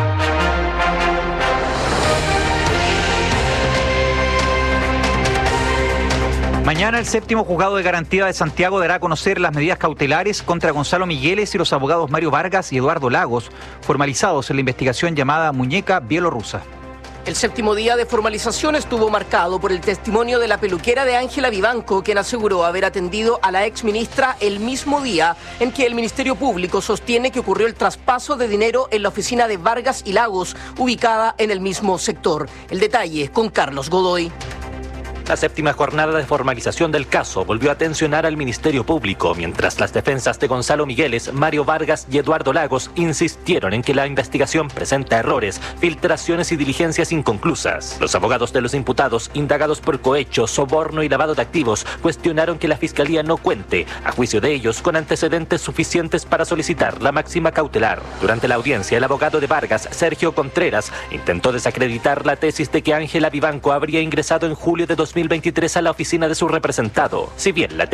Mañana el séptimo juzgado de garantía de Santiago dará a conocer las medidas cautelares contra Gonzalo Migueles y los abogados Mario Vargas y Eduardo Lagos, formalizados en la investigación llamada Muñeca Bielorrusa. El séptimo día de formalización estuvo marcado por el testimonio de la peluquera de Ángela Vivanco, quien aseguró haber atendido a la exministra el mismo día en que el Ministerio Público sostiene que ocurrió el traspaso de dinero en la oficina de Vargas y Lagos, ubicada en el mismo sector. El detalle con Carlos Godoy. La séptima jornada de formalización del caso volvió a tensionar al Ministerio Público, mientras las defensas de Gonzalo Migueles, Mario Vargas y Eduardo Lagos insistieron en que la investigación presenta errores, filtraciones y diligencias inconclusas. Los abogados de los imputados, indagados por cohecho, soborno y lavado de activos, cuestionaron que la Fiscalía no cuente, a juicio de ellos, con antecedentes suficientes para solicitar la máxima cautelar. Durante la audiencia, el abogado de Vargas, Sergio Contreras, intentó desacreditar la tesis de que Ángela Vivanco habría ingresado en julio de dos mil veintitrés a la oficina de su representado. Si bien la